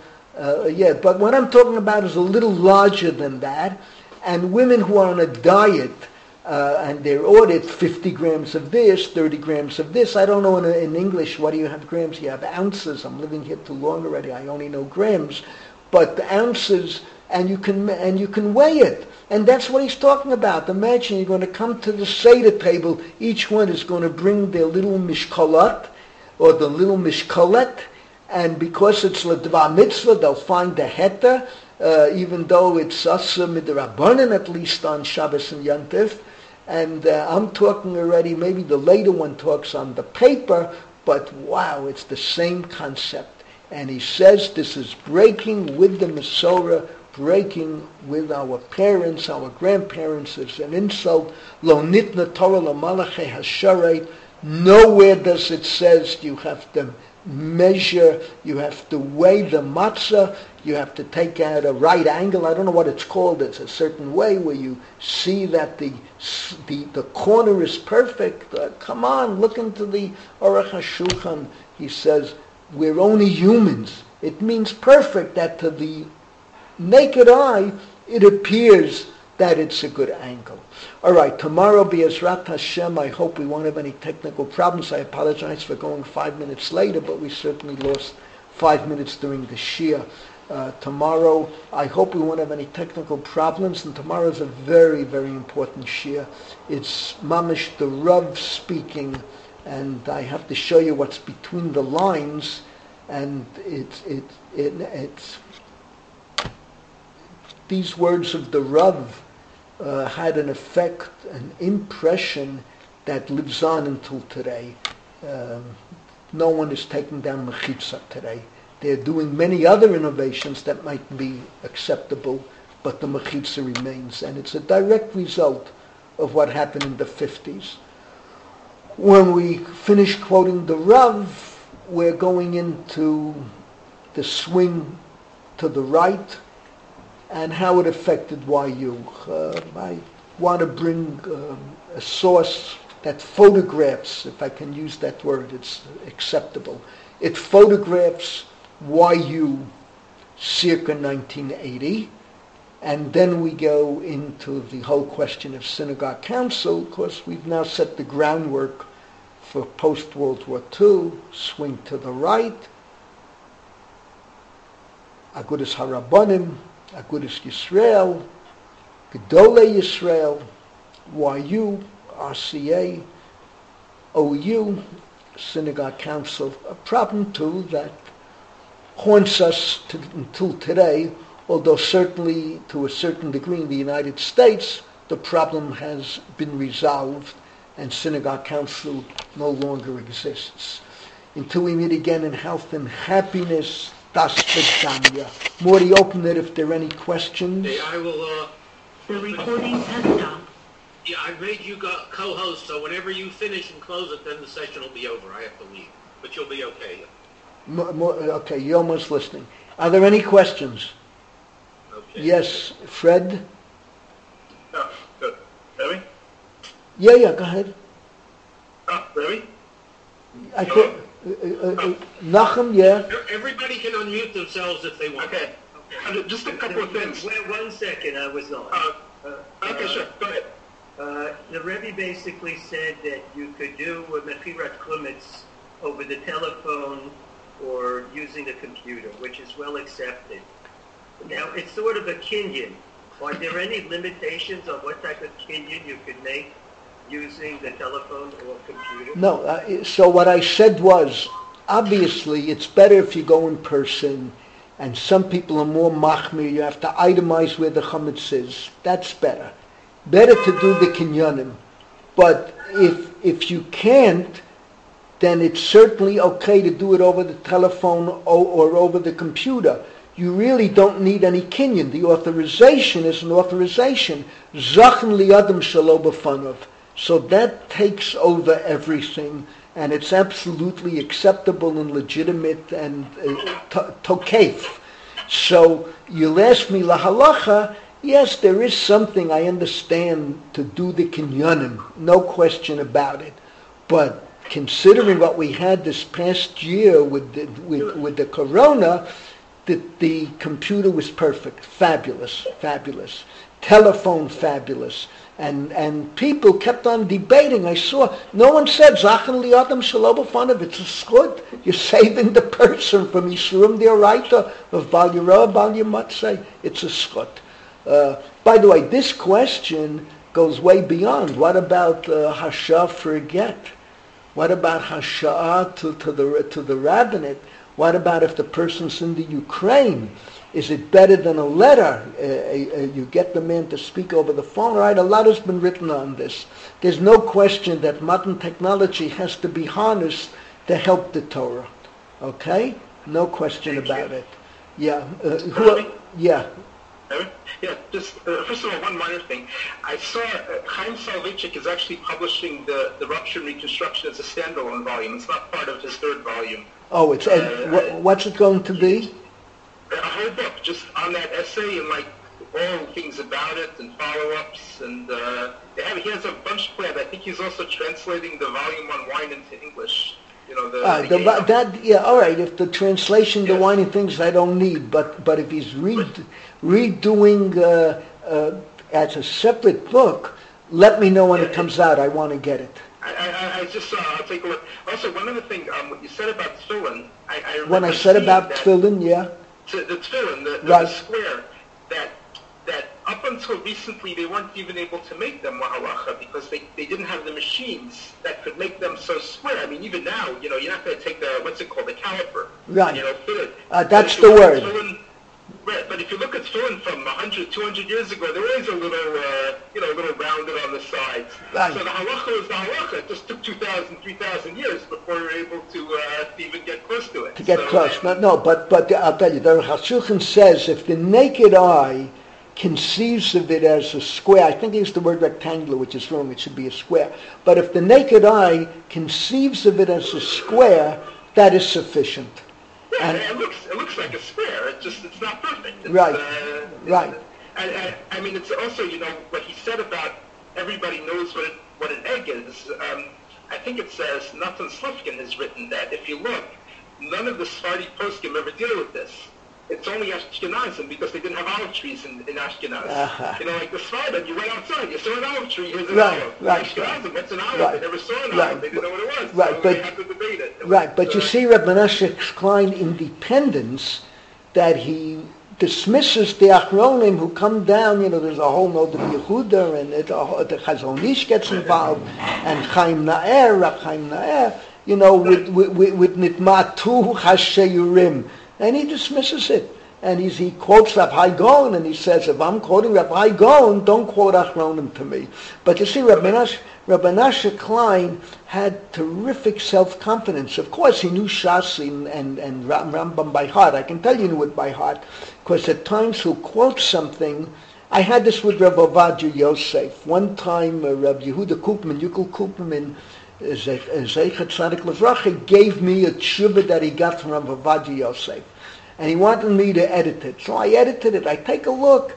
But what I'm talking about is a little larger than that. And women who are on a diet, and they're ordered 50 grams of this, 30 grams of this. I don't know in English, what do you have grams? You have ounces. I'm living here too long already. I only know grams. But the ounces, and you can weigh it. And that's what he's talking about. Imagine you're going to come to the Seder table. Each one is going to bring their little mishkalat, or the little mishkalet, and because it's l'dvar mitzvah, they'll find the heter, even though it's asa midrabanan, at least on Shabbos and Yantif. And I'm talking already, maybe the later one talks on the paper, but wow, it's the same concept. And he says this is breaking with the Masorah, breaking with our parents, our grandparents. It's an insult. Lo nitna Torah lo malachi hasharei. Nowhere does it says you have to measure, you have to weigh the matzah, you have to take out a right angle. I don't know what it's called. It's a certain way where you see that the corner is perfect. Come on, look into the Aruch HaShulchan. He says, we're only humans. It means perfect, that to the naked eye, it appears that it's a good angle. All right, tomorrow, Be'ezrat Hashem, I hope we won't have any technical problems. I apologize for going 5 minutes later, but we certainly lost 5 minutes during the Shia. Tomorrow, I hope we won't have any technical problems, and tomorrow is a very, very important Shia. It's Mamish the Rav speaking, and I have to show you what's between the lines, and it's these words of the Rav had an effect, an impression that lives on until today. No one is taking down Mechitza today. They're doing many other innovations that might be acceptable, but the Mechitza remains. And it's a direct result of what happened in the 50s. When we finish quoting the Rav, we're going into the swing to the right, and how it affected YU. I want to bring a source that photographs, if I can use that word, it's acceptable. It photographs YU circa 1980, and then we go into the whole question of synagogue council, because we've now set the groundwork for post-World War II, swing to the right, Agudas Harabanim, Agudas Yisrael, Gedolei Yisrael, YU, RCA, OU, Synagogue Council. A problem too that haunts us until today, although certainly to a certain degree in the United States, the problem has been resolved and Synagogue Council no longer exists. Until we meet again in health and happiness, Das Bedanya. Morty, open it if there are any questions. Okay, I will, The recording has stopped. yeah, I made you co-host, so whenever you finish and close it, then the session will be over. I have to leave. But you'll be okay. Okay, you're almost listening. Are there any questions? Okay. Yes, Fred? Oh, good. Remy? Yeah, go ahead. Oh, Remy? I could. Nachum, yeah. Everybody can unmute themselves if they want. Okay. Just a couple of things. Wait 1 second, I was on. Okay, sure. Go ahead. The Rebbe basically said that you could do a Mechirat Klumitz over the telephone or using a computer, which is well accepted. Now, it's sort of a kinyan. Are there any limitations on what type of kinyan you could make using the telephone or computer? No, so what I said was, obviously, it's better if you go in person, and some people are more machmir, you have to itemize where the chametz is. That's better. Better to do the kinyanim. But if you can't, then it's certainly okay to do it over the telephone or over the computer. You really don't need any kinyan. The authorization is an authorization. Zachen liyadam shelo b'fanav. So that takes over everything, and it's absolutely acceptable and legitimate and tokef. So you'll ask me lahalacha. Yes, there is something I understand to do the kinyanim, no question about it. But considering what we had this past year with the corona, the computer was perfect, fabulous. Telephone, fabulous. And people kept on debating. I saw, no one said, Zachen liyadam shelo b'fanav, it's a schut. You're saving the person from Yisurim D'Oraita of Bal Yeroah, Bal Yamatzeh. It's a schut. By the way, this question goes way beyond. What about Hasha for a get? What about Hasha to the rabbinate? What about if the person's in the Ukraine? Is it better than a letter? You get the man to speak over the phone. All right, a lot has been written on this. There's no question that modern technology has to be harnessed to help the Torah. Okay? No question about it. Yeah. Yeah. Yeah, just first of all, one minor thing. I saw Chaim Soloveitchik is actually publishing the Rupture and Reconstruction as a standalone volume. It's not part of his third volume. Oh, it's what's it going to be? A whole book just on that essay and like all things about it and follow-ups, and he has a bunch planned. I think he's also translating the volume on wine into English. You know, all right. If the translation, the wine and things, I don't need. But if he's redoing as a separate book, let me know when it comes out. I want to get it. I just saw. I'll take a look. Also, one other thing. What you said about tefillin, I remember when I said about tefillin, the tefillin, the square that up until recently they weren't even able to make them mahalacha because they didn't have the machines that could make them so square. I mean, even now, you're not going to take the caliper, right? Fit it. That's the word. Right, but if you look at tefillin from 100, 200 years ago, they were always a little rounded on the sides. Right. So the halacha was the halacha. It just took 2,000, 3,000 years before we were able to even get close to it. To get close. But I'll tell you, the Hashulchan says if the naked eye conceives of it as a square, I think he used the word rectangular, which is wrong, it should be a square. But if the naked eye conceives of it as a square, that is sufficient. Yeah, it looks like a square. It's not perfect. Right. Right. I mean, it's also what he said about everybody knows what an egg is. I think it says Nathan Slifkin has written that if you look, none of the Sephardi poskim ever deal with this. It's only Ashkenazim because they didn't have olive trees in Ashkenaz. Uh-huh. Like the Sfardim, you went outside, you saw an olive tree, here's an olive. Right. Ashkenazim, what's an olive? Right. They never saw an olive, they didn't know what it was. Right, So but they had to debate it. Right, but you see Reb Menashe Klein independence, that he dismisses the Achronim who come down, there's a whole node of Yehuda, and the Chazon Ish gets involved, and Chaim Naer, Rab Chaim Naer, with Nitmatu Hasheyurim. And he dismisses it. And he quotes Rav Hai Gaon, and he says, if I'm quoting Rav Hai Gaon, don't quote Achronim to me. But you see, Reb Menashe Klein had terrific self-confidence. Of course, he knew Shas and Rambam by heart. I can tell you he knew it by heart. Because at times he'll quote something. I had this with Rav Ovadia Yosef. One time, Rav Yehuda Koopman, Yukul Koopman, Zeichet Tzadik Levracha, gave me a tshuva that he got from Rav Ovadia Yosef. And he wanted me to edit it. So I edited it. I take a look.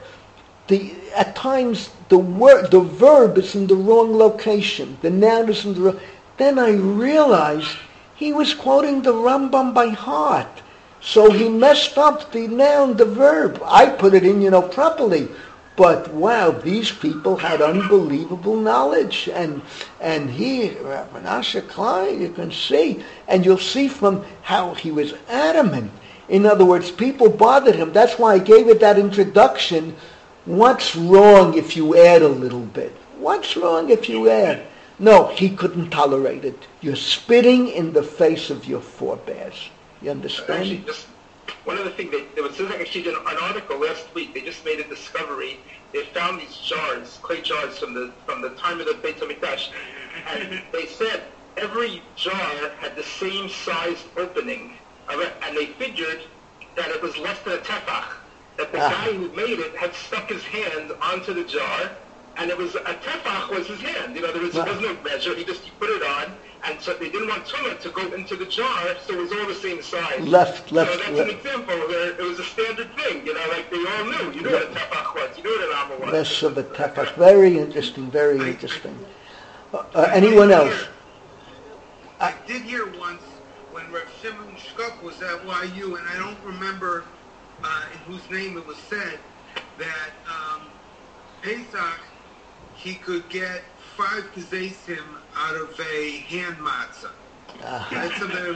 At times, the verb is in the wrong location. The noun is in the wrong. Then I realized he was quoting the Rambam by heart. So he messed up the noun, the verb. I put it in, properly. But wow, these people had unbelievable knowledge, and he, Menashe Klein, you can see, and you'll see from how he was adamant. In other words, people bothered him. That's why I gave it that introduction. What's wrong if you add a little bit? What's wrong if you add? No, he couldn't tolerate it. You're spitting in the face of your forebears. You understand? Actually, just one other thing, there was actually an article last week. They just made a discovery. They found these jars, clay jars from the time of the Beit HaMikdash, and they said every jar had the same sized opening, and they figured that it was less than a tefach. That the guy who made it had stuck his hand onto the jar, and it was a tefach was his hand. There was no measure. He put it on, and so they didn't want tumah to go into the jar, so it was all the same size. Left. So that's an example where it was a standard thing. Like they all knew. You knew what a tefach was. You knew what an amma was. Less of a tefach. Very interesting. Very interesting. Anyone else? I did hear once when Rav Shimon Shkop was at YU, and I don't remember in whose name it was said, that Pesach, he could get 5 kezesim out of a hand matzah. That's something I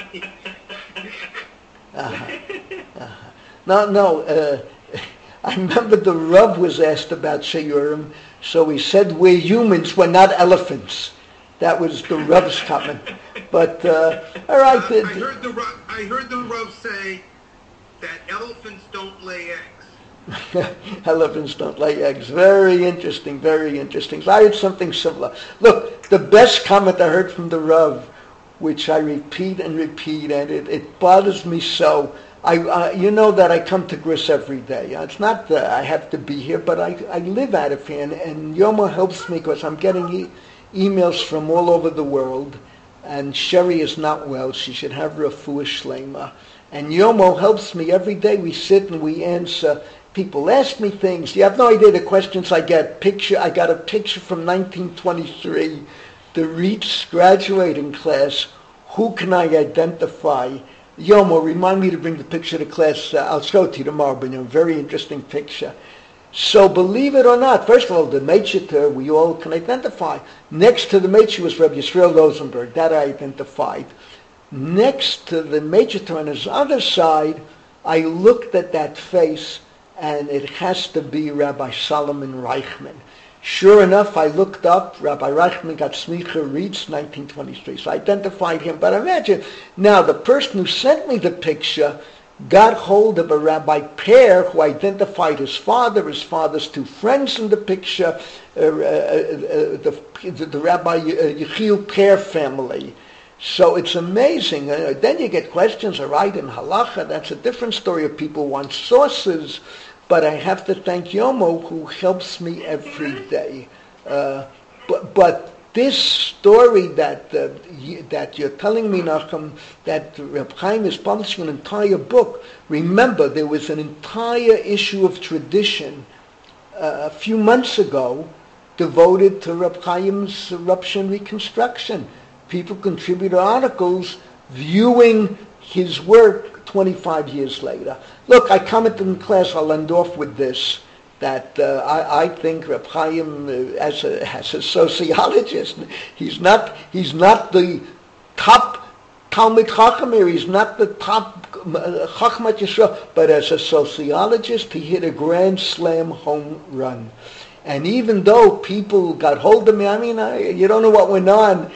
remember. No. I remember the Rav was asked about Sheyurim, so he said, we're humans, we're not elephants. That was the Rav's comment. But, all right. I heard the Rav say that elephants don't lay eggs. Elephants don't lay eggs. Very interesting, very interesting. So I heard something similar. Look, the best comment I heard from the Rav, which I repeat and repeat, and it bothers me so. You know that I come to Gris every day. It's not that I have to be here, but I live out of here, and Yomo helps me because I'm getting emails from all over the world, and Sherry is not well. She should have refuah shlema. And Yomo helps me every day. We sit and we answer. People ask me things. You have no idea the questions I get. I got a picture from 1923, the REITs graduating class. Who can I identify? Yomo, remind me to bring the picture to class. I'll show it to you tomorrow, but a very interesting picture. So believe it or not, first of all, the Meitcheter we all can identify. Next to the Meitcheter was Rabbi Yisrael Rosenberg. That I identified. Next to the Meitcheter on his other side, I looked at that face, and it has to be Rabbi Solomon Reichman. Sure enough, I looked up. Rabbi Reichman got Smicha Reeds, 1923. So I identified him. But imagine, now the person who sent me the picture got hold of a Rabbi Pear who identified his father's 2 friends in the picture, the Rabbi Yechiel Pear family. So it's amazing. Then you get questions, all right, in halacha, that's a different story if people want sources. But I have to thank Yomo who helps me every day. But this story that you're telling me, Nachum, that Reb Chaim is publishing an entire book. Remember, there was an entire issue of tradition a few months ago devoted to Reb Chaim's eruption reconstruction. People contributed articles viewing his work 25 years later. Look, I commented in class, I'll end off with this, that I think Reb Chaim, as a sociologist, he's not the top Talmid Chacham here, he's not the top Chachmat Yisrael, but as a sociologist, he hit a grand slam home run. And even though people got hold of me, you don't know what went on.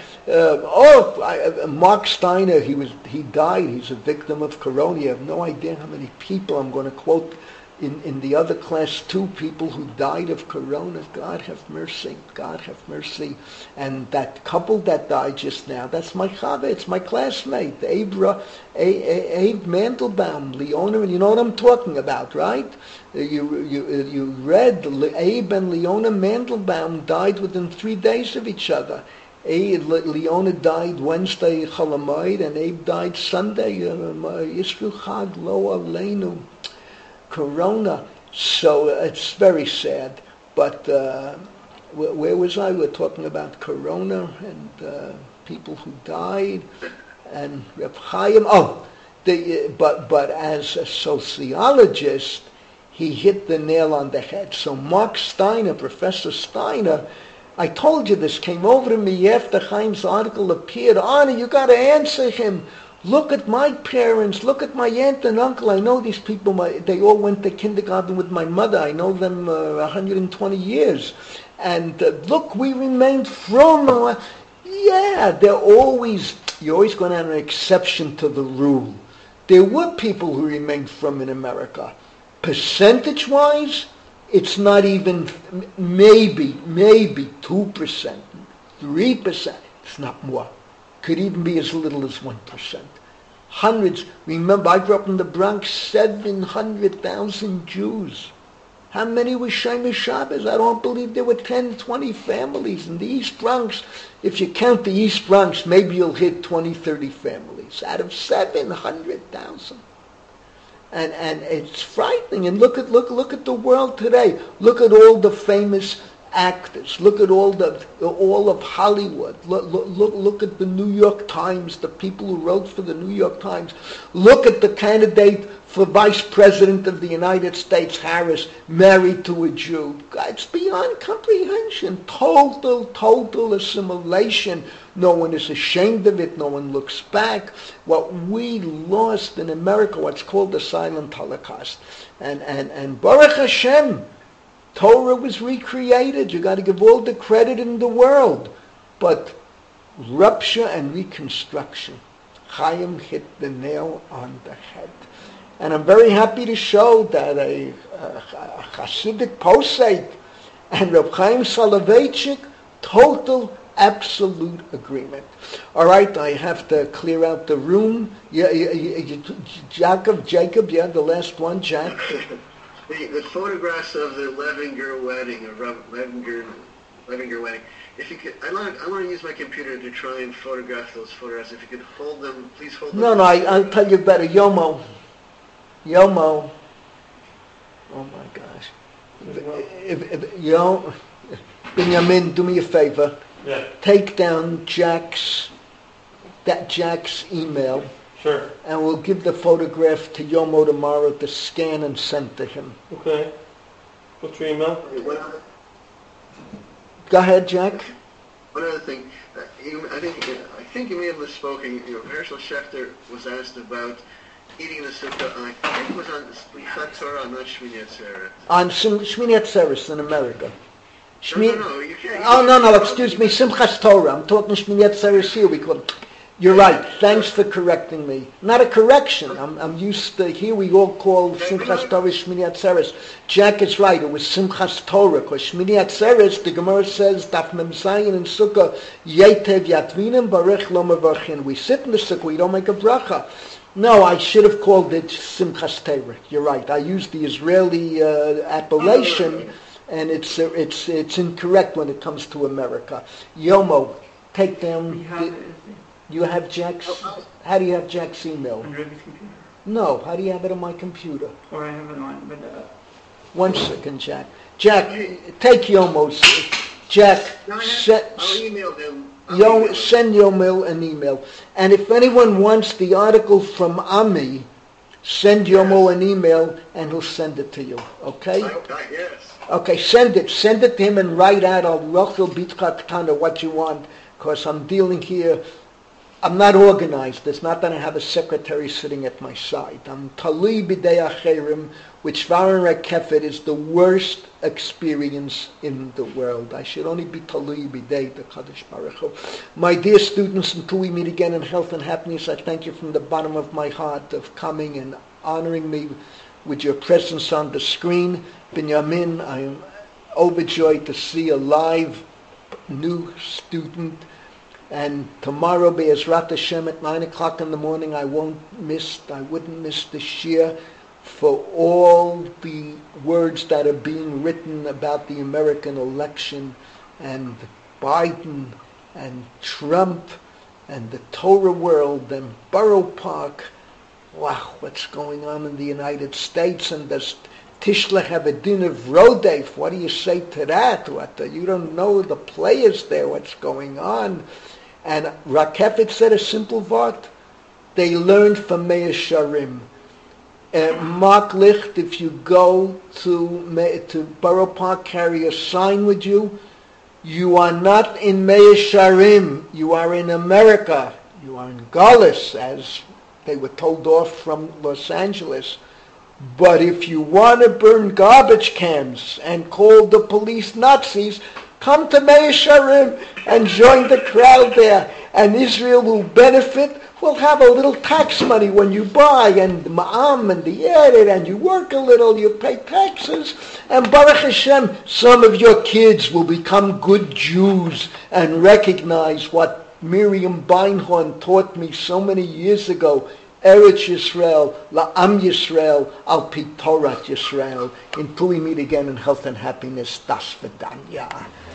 Mark Steiner, he died. He's a victim of corona. You have no idea how many people I'm going to quote in the other class, 2 people who died of corona. God have mercy. God have mercy. And that couple that died just now, that's my chava. It's my classmate, Abe Mandelbaum, Leona. You know what I'm talking about, right? You read Abe and Leona Mandelbaum died within 3 days of each other. Leona died Wednesday, Chalamoid, and Abe died Sunday, Yisru Chag Lo Aleinu, corona. So it's very sad. But where was I? We were talking about corona and people who died, and Reb Chaim. But as a sociologist, he hit the nail on the head. So Mark Steiner, Professor Steiner, I told you this, came over to me after Chaim's article appeared. Arnie, you got to answer him. Look at my parents. Look at my aunt and uncle. I know these people. They all went to kindergarten with my mother. I know them 120 years. And look, we remained from. You're always going to have an exception to the rule. There were people who remained from in America. Percentage-wise, it's not even maybe 2%, 3%. It's not more. Could even be as little as 1%. Hundreds. Remember, I grew up in the Bronx, 700,000 Jews. How many were Shemesh Shabbos? I don't believe there were 10, 20 families in the East Bronx. If you count the East Bronx, maybe you'll hit 20, 30 families out of 700,000. And it's frightening. And look at the world today. Look at all the famous actors. Look at all of Hollywood. Look at the New York Times, the people who wrote for the New York Times. Look at the candidate for Vice President of the United States, Harris, married to a Jew. It's beyond comprehension. Total assimilation. No one is ashamed of it. No one looks back. What we lost in America, what's called the silent Holocaust. And Baruch Hashem, Torah was recreated. You got to give all the credit in the world. But rupture and reconstruction. Chaim hit the nail on the head. And I'm very happy to show that a Hasidic posek and Reb Chaim Soloveitchik, total, absolute agreement. All right, I have to clear out the room. Jacob, the last one, Jack. The photographs of the Levinger wedding, Levinger wedding. If you could, I want to use my computer to try and photograph those photographs. If you could hold them, please hold them. No, I'll tell you better. Yomo. Oh my gosh. Benjamin, do me a favor. Yeah. Take down Jack's email. Sure. And we'll give the photograph to Yomo tomorrow to scan and send to him. Okay. What's your email? Go ahead, Jack. One other thing. I think you may have misspoken. Herschel Schechter was asked about eating the sukkah. I think it was on Slichat Torah, not Shmini Atzeret. On Shmini Atzeres in America. No, you can't. No, excuse me, Simchas Torah. I'm talking Shmini Atzeres here. We call it. You're right. Thanks for correcting me. Not a correction. I'm used to, here we all call Simchas Torah Shmini Atzeres. Jack is right. It was Simchas Torah. Because Shmini Atzeres, the Gemara says, Daf Mem Zayin in Sukkah, Yetev Yatvinim Barech Lo Mevarchin. We sit in the Sukkah, we don't make a bracha. No, I should have called it Simchas Torah. You're right. I used the Israeli appellation, and it's incorrect when it comes to America. Yomo, take down. You have Jack's. How do you have Jack's email? On Rebbe's computer. No, how do you have it on my computer? Or I have it on, but. 1 second, Jack. Jack, take Yomo's. Jack, I'll email him. Send Yomo an email. And if anyone wants the article from Ami, send Yomo an email and he'll send it to you. Okay? Yes. Okay, send it. Send it to him and write out on Rochel Bitcha Ktana what you want, because I'm dealing here. I'm not organized. It's not that I have a secretary sitting at my side. I'm Talui B'dei Acherim, which Varan Rekefet is the worst experience in the world. I should only be Talui B'dei the Kadosh Baruch Hu. My dear students, until we meet again in health and happiness, I thank you from the bottom of my heart of coming and honoring me with your presence on the screen. Benjamin, I am overjoyed to see a live new student. And tomorrow, Be'ezrat Hashem, at 9 o'clock in the morning, I wouldn't miss the shir for all the words that are being written about the American election and Biden and Trump and the Torah world and Borough Park. Wow, what's going on in the United States? And does Tishlech have a din of Rodef? What do you say to that? You don't know the players there, what's going on. And Rakefet said a simple word. They learned from Meir Sharim. Mark Licht, if you go to Borough Park, carry a sign with you. You are not in Meir Sharim. You are in America. You are in Gaulis, as they were told off from Los Angeles. But if you want to burn garbage cans and call the police Nazis, come to Meir Sharim and join the crowd there. And Israel will benefit. We'll have a little tax money when you buy, and the ma'am and the edit, and you work a little, you pay taxes. And Baruch Hashem, some of your kids will become good Jews and recognize what Miriam Beinhorn taught me so many years ago, Eretz Yisrael, La'am Yisrael, Al Pi Torah Yisrael. Until we meet again in health and happiness, Das Vidanya.